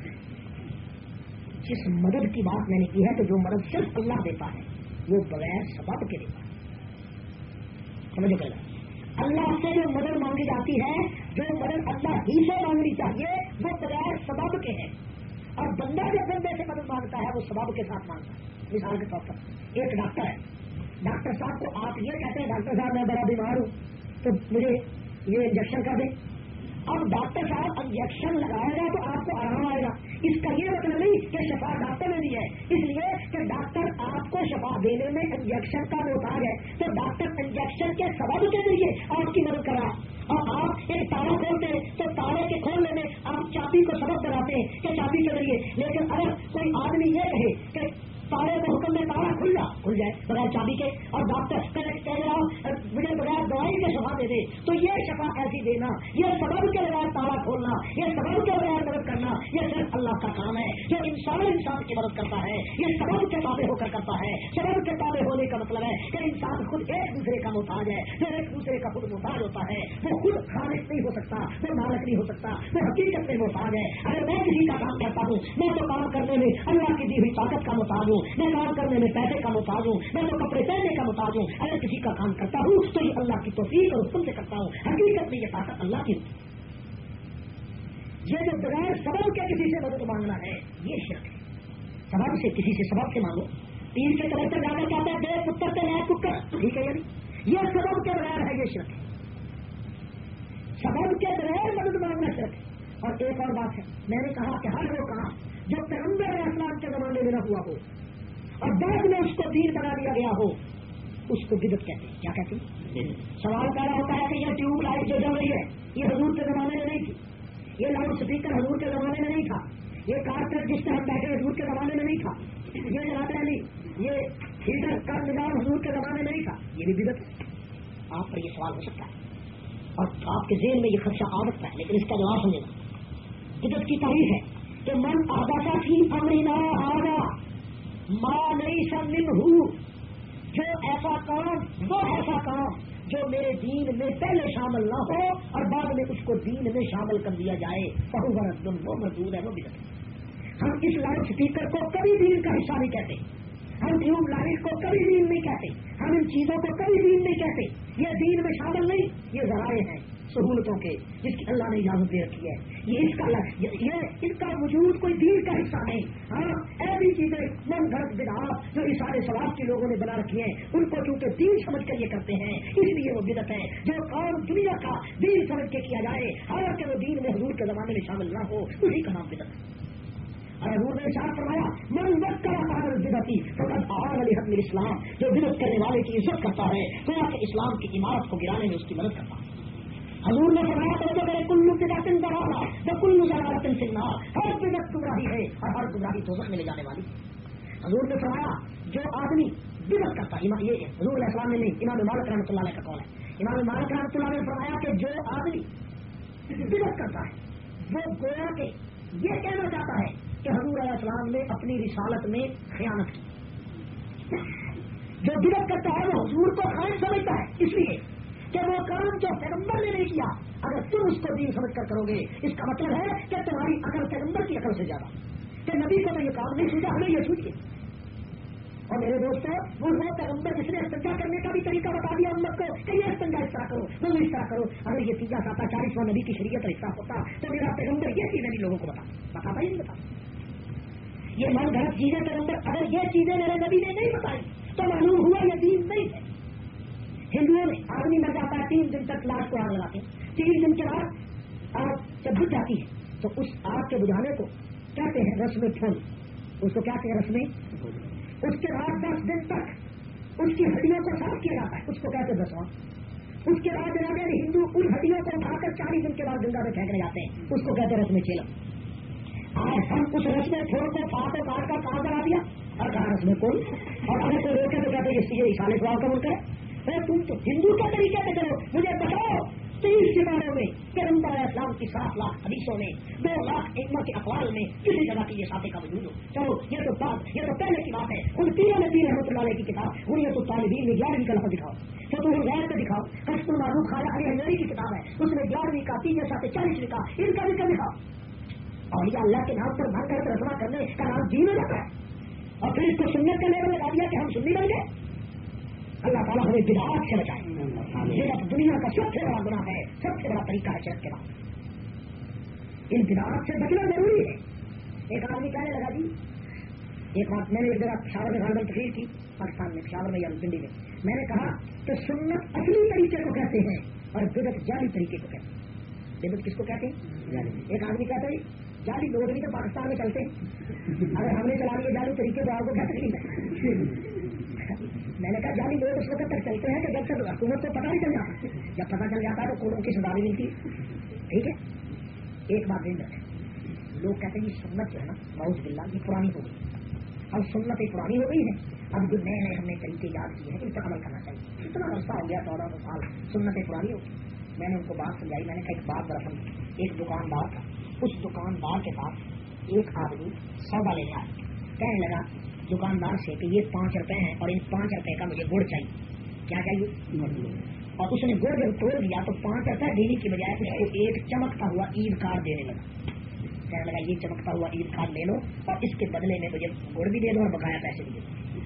جس مدد کی بات میں نے کی ہے تو جو مدد صرف اللہ دیتا ہے وہ بغیر سبب کے دیتا ہے، سمجھو پہلا اللہ سے جو مدد مانگی جاتی ہے، جو مدد اللہ ہی سے مانگنی چاہیے وہ بغیر سبب کے ہے، اور بندہ جب بندے سے مدد مانگتا ہے وہ سبب کے ساتھ مانگتا ہے۔ مثال کے طور پر ایک ڈاکٹر ہے، ڈاکٹر صاحب کو آپ یہ کہتے ہیں ڈاکٹر صاحب میں بڑا بیمار ہوں تو مجھے یہ انجیکشن کر دیں، اب ڈاکٹر صاحب انجیکشن لگائے گا تو آپ کو آرام آئے گا، اس کا یہ مطلب نہیں کہ شفا ڈاکٹر نے دی ہے، اس لیے کہ ڈاکٹر آپ کو شفا دینے میں انجیکشن کا محتاج ہے، تو ڈاکٹر انجیکشن کے سبب کے ذریعے آپ کی مدد کر رہا، اور آپ ایک تالا کھولتے ہیں تو تالے کے کھولنے میں آپ چابی کو سبب بناتے ہیں کہ چابی کے ذریعے، لیکن اگر کوئی آدمی یہ کہے کہ تالے کے حکم میں تالا کھل جا کھل جائے بغیر چابی کے، اور ڈاکٹر کہہ رہا مجھے بغیر دوائی کے شفا دے دے، تو یہ شفا ایسی دینا، یہ سبب کے بغیر تالا کھولنا، یہ سبب کے بغیر مدد کرنا، یہ صرف اللہ کا کام ہے۔ جو انسان انسان کی مدد کرتا ہے یہ سبب کے تابع ہو کر کرتا ہے، سبب کے تابع ہونے کا مطلب ہے کہ انسان خود ایک دوسرے کا محتاج ہے، جو ایک دوسرے کا خود محتاج ہوتا ہے وہ خود خالق نہیں ہو سکتا، وہ مالک نہیں ہو سکتا، وہ حقیقت میں محتاج ہے۔ اگر میں کسی کا کام کرتا ہوں میں تو کام کرنے میں اللہ کی دی ہوئی طاقت کا محتاج ہوں، میں کام کرنے میں پیسے کا محتاج ہوں، میں تو کپڑے پہننے کا محتاج ہوں، اگر کسی کا کام کرتا ہوں تو یہ اللہ کی توفیق اور حکم سے کرتا ہوں، حقیقت میں یہ طاقت اللہ کی ہوتی ہے۔ یہ جو بغیر سبب کے کسی سے مدد مانگنا ہے یہ شرک ہے، सबब से, किसी से सबब से मांगो। पीर के तरफ से जाकर कहता है दे पुत्र से नया कुकर, ठीक है यानी ये सबब के बगैर है, ये शिरक है। सबब के बगैर मदद मांगना शिरक है। और एक और बात है, मैंने कहा कि हर वो काम जो पैगंबर इस्लाम के जमाने में न हुआ हो और बाद में उसको दीन बना दिया गया हो, उसको बिदअत कहते हैं। क्या कहते हैं? सवाल पैदा होता है कि ये ट्यूब लाइट जो जल रही है ये हजूर के जमाने में नहीं थी, ये लाउड स्पीकर हजूर के जमाने में नहीं था, ये कारपेट जिस तरह बैठे हजूर के जमाने में नहीं था, ये जलाते नहीं, ये हीटर का निजाम हजूर के जमाने में नहीं था, ये भी बिदअत है। आप पर ये सवाल हो सकता है और आपके ज़हन में ये खदशा आ सकता है, लेकिन इसका जवाब समझेगा। बिदअत की तारीफ है कि मन आबासा थी अमरीना आगा माँ नहीं समिन हूँ, जो ऐसा काम, वो ऐसा काम जो मेरे दीन में पहले शामिल ना हो और बाद में उसको दीन में शामिल कर दिया जाए, बहुवरदुन वो मजदूर है, वो बिदअत है। हम इस लाउड स्पीकर को कभी दीन का हिस्सा नहीं कहते, हम ट्यूब लाइट को कभी दीन नहीं कहते, हम इन चीजों को कभी दीन नहीं कहते, ये दीन में शामिल नहीं, ये ज़राए हैं सहूलतों के जिसकी अल्लाह ने इजाजत दे रखी है, ये इसका ये, ये इसका वजूद कोई दीन का हिस्सा नहीं। हाँ, ऐसी चीजें मन घड़त बिदअत जो इस सारे सवाब के लोगों ने बना रखी है, उनको चूंकि दीन समझ कर ये करते हैं, इसलिए वो बिदअत है। जो काम दुनिया का दीन समझ के किया जाए, हालांकि वो दीन में हुजूर के जमाने में शामिल ना हो, उसी का नाम बिदअत है। और हजूर ने इरशाद फरमाया मन वक्करा बिदअती फक़द आन लिहद्मिल इस्लाम, जो बिदअत करने वाले की इज्जत करता है तो कि इस्लाम की इमारत को गिराने में उसकी मदद करता है। हजूर ने फरमाया तो करे कुल्लू बिदअतिन दलाला व कुल्लू ज़लालतिन फिन्नार, हर बिदअत गुमराही है और हर गुमराही दोज़ख में ले जाने वाली। हजूर ने फरमाया जो आदमी बिदअत करता है, ये हजूर अलैहिस्सलाम ने नहीं, इमाम मालिक रहमतुल्लाह अलैह का कौल है। इमाम मालिक रहमतुल्लाह अलैह ने फरमाया कि जो आदमी बिदअत करता है वो गोया के ये कहना चाहता है कि हजूर अलैहिस्सलाम ने अपनी रिसालत में खयानत की। जो बिदअत करता है वो हुजूर को खाइन समझता है, इसलिए कि वो काम जो पैगंबर ने नहीं किया अगर तुम उसको दीन समझ कर करोगे, इसका मतलब है कि तुम्हारी अकल पैगंबर की अकल से ज्यादा, कि नबी को तो ये काम नहीं सूझा, हमें ये सूझ गया। और मेरे दोस्तों, वो वो पैगंबर जिसने इस्तिंजा करने का भी तरीका बता दिया उम्मत को कि ये इस्तिंजा इस तरह करो, वो इस तरह करो। अगर ये तीजा साता चालीसवां नबी की शरीयत का हिस्सा होता तो मेरा पैगंबर ये चीजें भी लोगों को बता बताता ही नहीं बताता। ये मन गलत चीजें पैगंबर अगर ये चीजें मेरे नबी ने नहीं बताई तो मालूम हुआ ये दीन नहीं है। हिंदुओं में आदमी मर जाता है, तीन दिन तक लाश को आग लगाते हैं, तीन दिन के बाद आग जब बुझ जाती है तो उस आग के बुझाने को कहते हैं रस्म फूल, उसको क्या कहते हैं रस्म। उसके बाद दस दिन तक उसकी हड्डियों को साफ किया जाता है, उसको कहते हैं दसवां। उसके बाद जनाब हिंदू उन हड्डियों को उठाकर चालीस दिन के बाद गंगा में फेंकने जाते हैं, उसको कहते हैं रस्म चेलम। आज हम उस रस्म फूल को फाट और काट कर कहा करा दिया और कहा रस्म फूल, और अगर कोई रोके तो कहते हैं ये इशाले सवाल कबूल करे। तुम तो हिंदू के तरीके से करो, मुझे बताओ तीस सितारों में पैगंबर इस्लाम की सात लाख हदीसों में दो लाख इल्म के अक़वाल में किसी जगह की ये साथे का वजूद हो। चलो ये तो बात ये तो पहले की बात है। उन तीनों ने पीर रहमतुल्लाह अलैह की किताब हुर्रियतुत तालिबीन में ग्यारहवीं का लफ्ज़ दिखाओ, फतहुल गैर का दिखाओ, कश्फुल मारूफ खाजा अली हज़री की किताब है उसमें ग्यारहवीं का तीन साथ चालीस लिखा, इनका भी का दिखाओ। और ये अल्लाह के नाम पर भर कर रचना करने का नाम दीन होता है और फिर इसको सुन्नत का लेवल लगा दिया कि हम सुन्नी बन गए। अल्लाह ताला हमें बिदअत से बचाए। बिदअत दुनिया का सबसे बड़ा गुनाह है, सबसे बड़ा तरीका है शिरक के बाद। इन बिदअत से बचना जरूरी है। एक आदमी कहने लगा जी, एक बात मैंने एक जगह पेशावर में गार्डन तकरीर की पाकिस्तान में, पेशावर में या दिल्ली में, मैंने कहा कि सुन्नत असली तरीके को कहते हैं और बिदअत जाली तरीके को कहते हैं। बिदअत किसको कहते हैं? एक आदमी कहते हैं जाली लोग भी तो पाकिस्तान में चलते हैं, अगर हमने चला लिए जाली तरीके तो आपको क्या तकलीफ है? मैंने कहा जाली लोग उस वक्त तक चलते हैं कि जब तक हुकूमत को पता नहीं चल जाता, जब पता चल जाता है तो कोड़ों की सजा भी मिलती है। ठीक है, एक बात ध्यान रखें, लोग कहते हैं ये सुन्नत जो है ना मौज बिल्ला ये पुरानी हो गई, अब सुन्नत ही पुरानी हो गई है, अब जो नए नए हमने तरीके याद किए हैं इन पर अमल करना चाहिए। कितना अर्सा हो गया, चौदह सौ साल सुन्नतें पुरानी हो गई। मैंने उनको बात समझाई, मैंने कहा एक बात बड़ा समझ, एक दुकानदार था, उस दुकानदार के पास एक आदमी सौदा लेने आया, कहने लगा दुकानदार से कि ये पाँच रुपए हैं और इन पाँच रुपए का मुझे गुड़ चाहिए। क्या चाहिए? और उसने गुड़ जब तोड़ दिया तो पाँच रुपए देने की बजाय उसको एक चमकता हुआ ईद कार्ड देने लगा। कहने लगा ये चमकता हुआ ईद कार्ड ले लो और इसके बदले में मुझे गुड़ भी दे दो और बकाया पैसे भी दे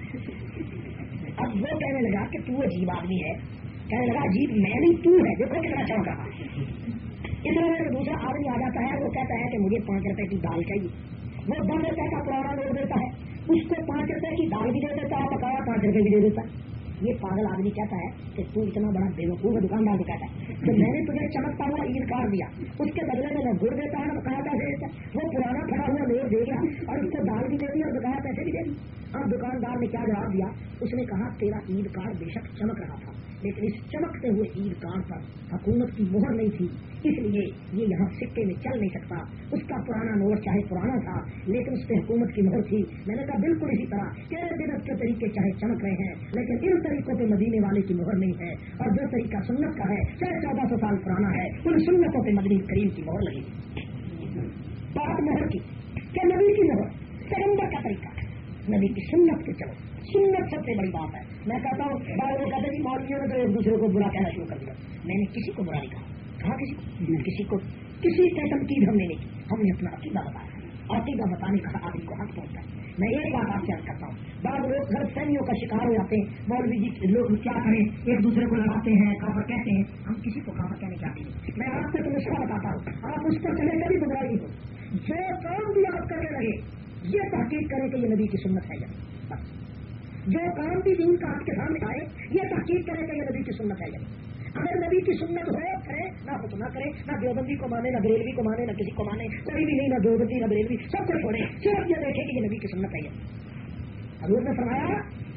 दो। अब वो कहने लगा कि तू अजीब आदमी है, कहने लगा अजीब मैं नहीं तू है, देखो कितना चमका। इतना में दूसरा आदमी आ जाता है, वो कहता है कि मुझे पाँच रुपए की दाल चाहिए, वो दस रुपए का पुराना नोट देता है, اس کو پانچ روپے کی دال بھی دے دیتا ہے, پکایا پانچ روپے بھی دے دیتا ہے. یہ پاگل آدمی کہتا ہے کہ تو اتنا بڑا بیوقوف ہے, دکاندار کو کہتا ہے کہ میں نے تجھے چمکتا ہوا عید کارڈ دیا, اس کے بدلے میں نہ گڑ دیتا ہے نہ بقایا پیسے دیتا ہے, وہ پرانا پڑا ہوا نوٹ دے گیا اور اس کو دال بھی دے دی اور بقایا پیسے بھی دے دی. اب دکاندار نے کیا جواب دیا, اس نے کہا تیرا عید کارڈ بے شک چمک رہا تھا, لیکن اس چمکتے ہوئے عید کارڈ پر حکومت کی مہر نہیں تھی, اس لیے یہ یہاں سکے میں چل نہیں سکتا. اس کا پرانا نوٹ چاہے پرانا تھا لیکن اس پہ حکومت کی مہر تھی. میں نے کہا بالکل اسی طرح تیرے بدعت کے طریقے چاہے چمک رہے ہیں لیکن ان طریقوں پہ مدینے والے کی مہر نہیں ہے, اور جو طریقہ سنت کا ہے چاہے چودہ سو سال پرانا ہے ان سنتوں پہ مدنی کریم کی مہر لگی. بات مہر کی کہ نبی کی مہر پیغمبر کا طریقہ ہے, نبی کی سنت کے چلو, سنت سب سے بڑی بات ہے. میں کہتا ہوں بعض لوگ کہتے ہیں کہ مولویوں نے تو ایک دوسرے کو برا کہنا شروع کر دیا. میں نے کسی کو برا نہیں کہا, کہا کسی کو کسی کو کسی سے تنقید ہم نے نہیں کی, ہم نے اپنا عقیدہ بتایا. عقیدہ بتانے کا آدمی کو حق پہنچتا ہے. میں ایک بات آپ سے عرض کرتا ہوں, بعض لوگ غلط فہمیوں کا شکار ہو جاتے ہیں, مولوی جی لوگ کیا کریں ایک دوسرے کو لگاتے ہیں, کافر کہتے ہیں. ہم کسی کو کافر کہنے چاہتے ہیں. میں آپ سے تو نسخہ بتاتا ہوں, آپ اس پر چلے کبھی گمراہی ہو. جو کام بھی آپ کرنے لگے یہ تحقیق کریں کہ یہ نبی کی سنت ہے یا نہیں. بس جو کام بھی دین کا آپ کے سامنے آئے یہ تحقیق کریں کہ یہ نبی کی سنت ہے یا نہیں. اگر نبی کی سنت ہو کرے نہ ہو تو نہ کرے, نہ دیوبندی کو مانے نہ بریلوی کو مانے نہ کسی کو مانے, کوئی بھی نہیں, نہ دیوبندی نہ بریلوی, سب کو چھوڑے, صرف یہ دیکھیں کہ یہ نبی کی سنت ہے یا نہیں. حضور نے فرمایا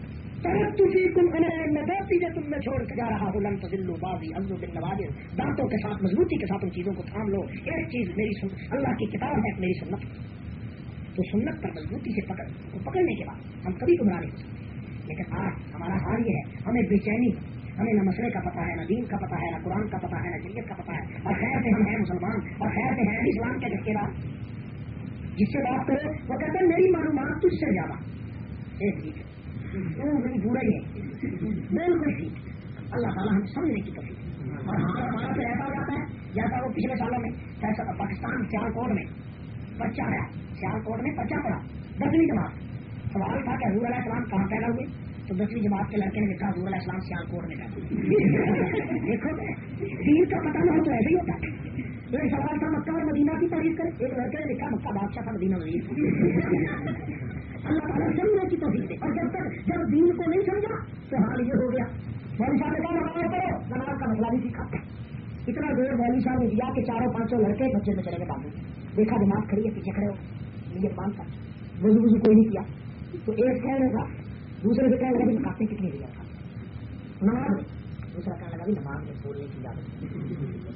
تم میں چھوڑ کے جا رہا ہوں لن تضلوا بعضی عزو بالنواجذ, دانتوں کے ساتھ مضبوطی کے ساتھ ان چیزوں کو تھام لو. ایک چیز میری سن, اللہ کی کتاب ہے میری سنت, تو سنت پر مضبوطی سے پکڑ پکڑنے کے بعد ہم کبھی گمراہ نہیں ہو سکتے. لیکن آج ہمارا حال یہ ہے, ہمیں بے چینی, ہمیں نہ مسئلے کا پتہ ہے, نہ دین کا پتہ ہے, نہ قرآن کا پتہ ہے, نہ شریعت کا پتہ ہے, اور خیر سے ہم ہیں مسلمان, اور خیر سے ہیں اسلام کے جس کے بعد جس سے بات کرو وہ کہتے ہیں میری معلومات تجھ سے زیادہ. ایک ٹھیک ہے, میری برا ہی ہے, بالکل ٹھیک. اللہ تعالیٰ ہم سمجھنے کی توفیق, اور ہمارا ہمارا سے ایسا ہو جاتا ہے جیسا وہ پچھلے سالوں میں پاکستان سیالکوٹ میں بچہ ہے, سیالکوٹ میں بچہ پڑا دسویں جماعت. سوال تھا کہ حضور علیہ السلام کہاں پیدا ہوئے, تو دسویں جماعت کے لڑکے نے لکھا حضور علیہ السلام سیالکوٹ میں پیدا. دیکھو دین کا پتہ نہ ہو تو ایسے ہی ہوتا ہے. ایک سوال تھا مکہ اور مدینہ کی تعریف کرے, ایک لڑکے نے لکھا مکہ بادشاہ تھا مدینہ وزیر. اللہ تعالیٰ سمجھنے کی توفیق دے, اور جب تک جب دین کو نہیں سمجھا تو حال یہ ہو گیا. مولوی صاحب نے کہا نماز پڑھو, نماز کا مسئلہ نہیں سیکھا. اتنا دیر مولوی صاحب نے دیا کہ چاروں پانچوں لڑکے بچے میں چلے گئے بابو. دیکھا جماعت کھڑی ہے, پیچھے کھڑے ہو, نیت مان کر وضو وضو کوئی نہیں کیا. تو ایک کہنے لگا, دوسرے سے کہنے لگا بھی نکاتے کتنی دیا تھا نماز میں, دوسرا کہنے لگا بھی نماز میں بولنے کی اجازت.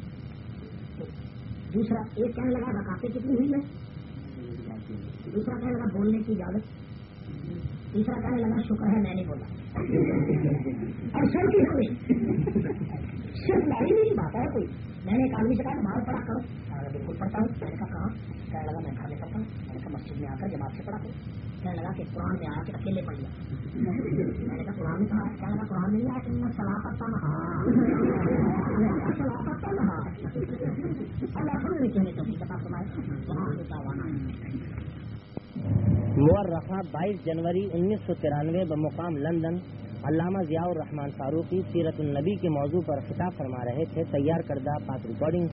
دوسرا ایک کہنے لگا نکاتے کتنی ہوئی ہے, دوسرا کہنے لگا بولنے کی اجازت, تیسرا کہنے لگا شکر ہے میں نے بولا. اور سب کی ہوئی صرف لائی نہیں بات ہے کوئی. میں نے ایک آدمی سے کہا نماز پڑھا کرو, بالکل پڑھتا ہوں. میں نے کہا کہاں, کہنے لگا میں گھر میں پڑھتا ہوں. میں نے کہا مسجد میں آ کر جماعت سے پڑھا کرو. کہنے لگا کہ قرآن میں آ کے اکیلے پڑھ لیا. میں نے کہا قرآن میں کہا, کہنے لگا قرآن میں نہیں آیا کہ میں صلاح پڑھتا نہ صلاح پڑھتا نہ. اللہ سمجھنے کے لیے کبھی بتا سنائے وہاں ہوتا وانا. مورخہ بائیس جنوری انیس سو ترانوے بمقام لندن علامہ ضیاء الرحمان فاروقی سیرت النبی کے موضوع پر خطاب فرما رہے تھے. تیار کردہ پاک ریکارڈنگ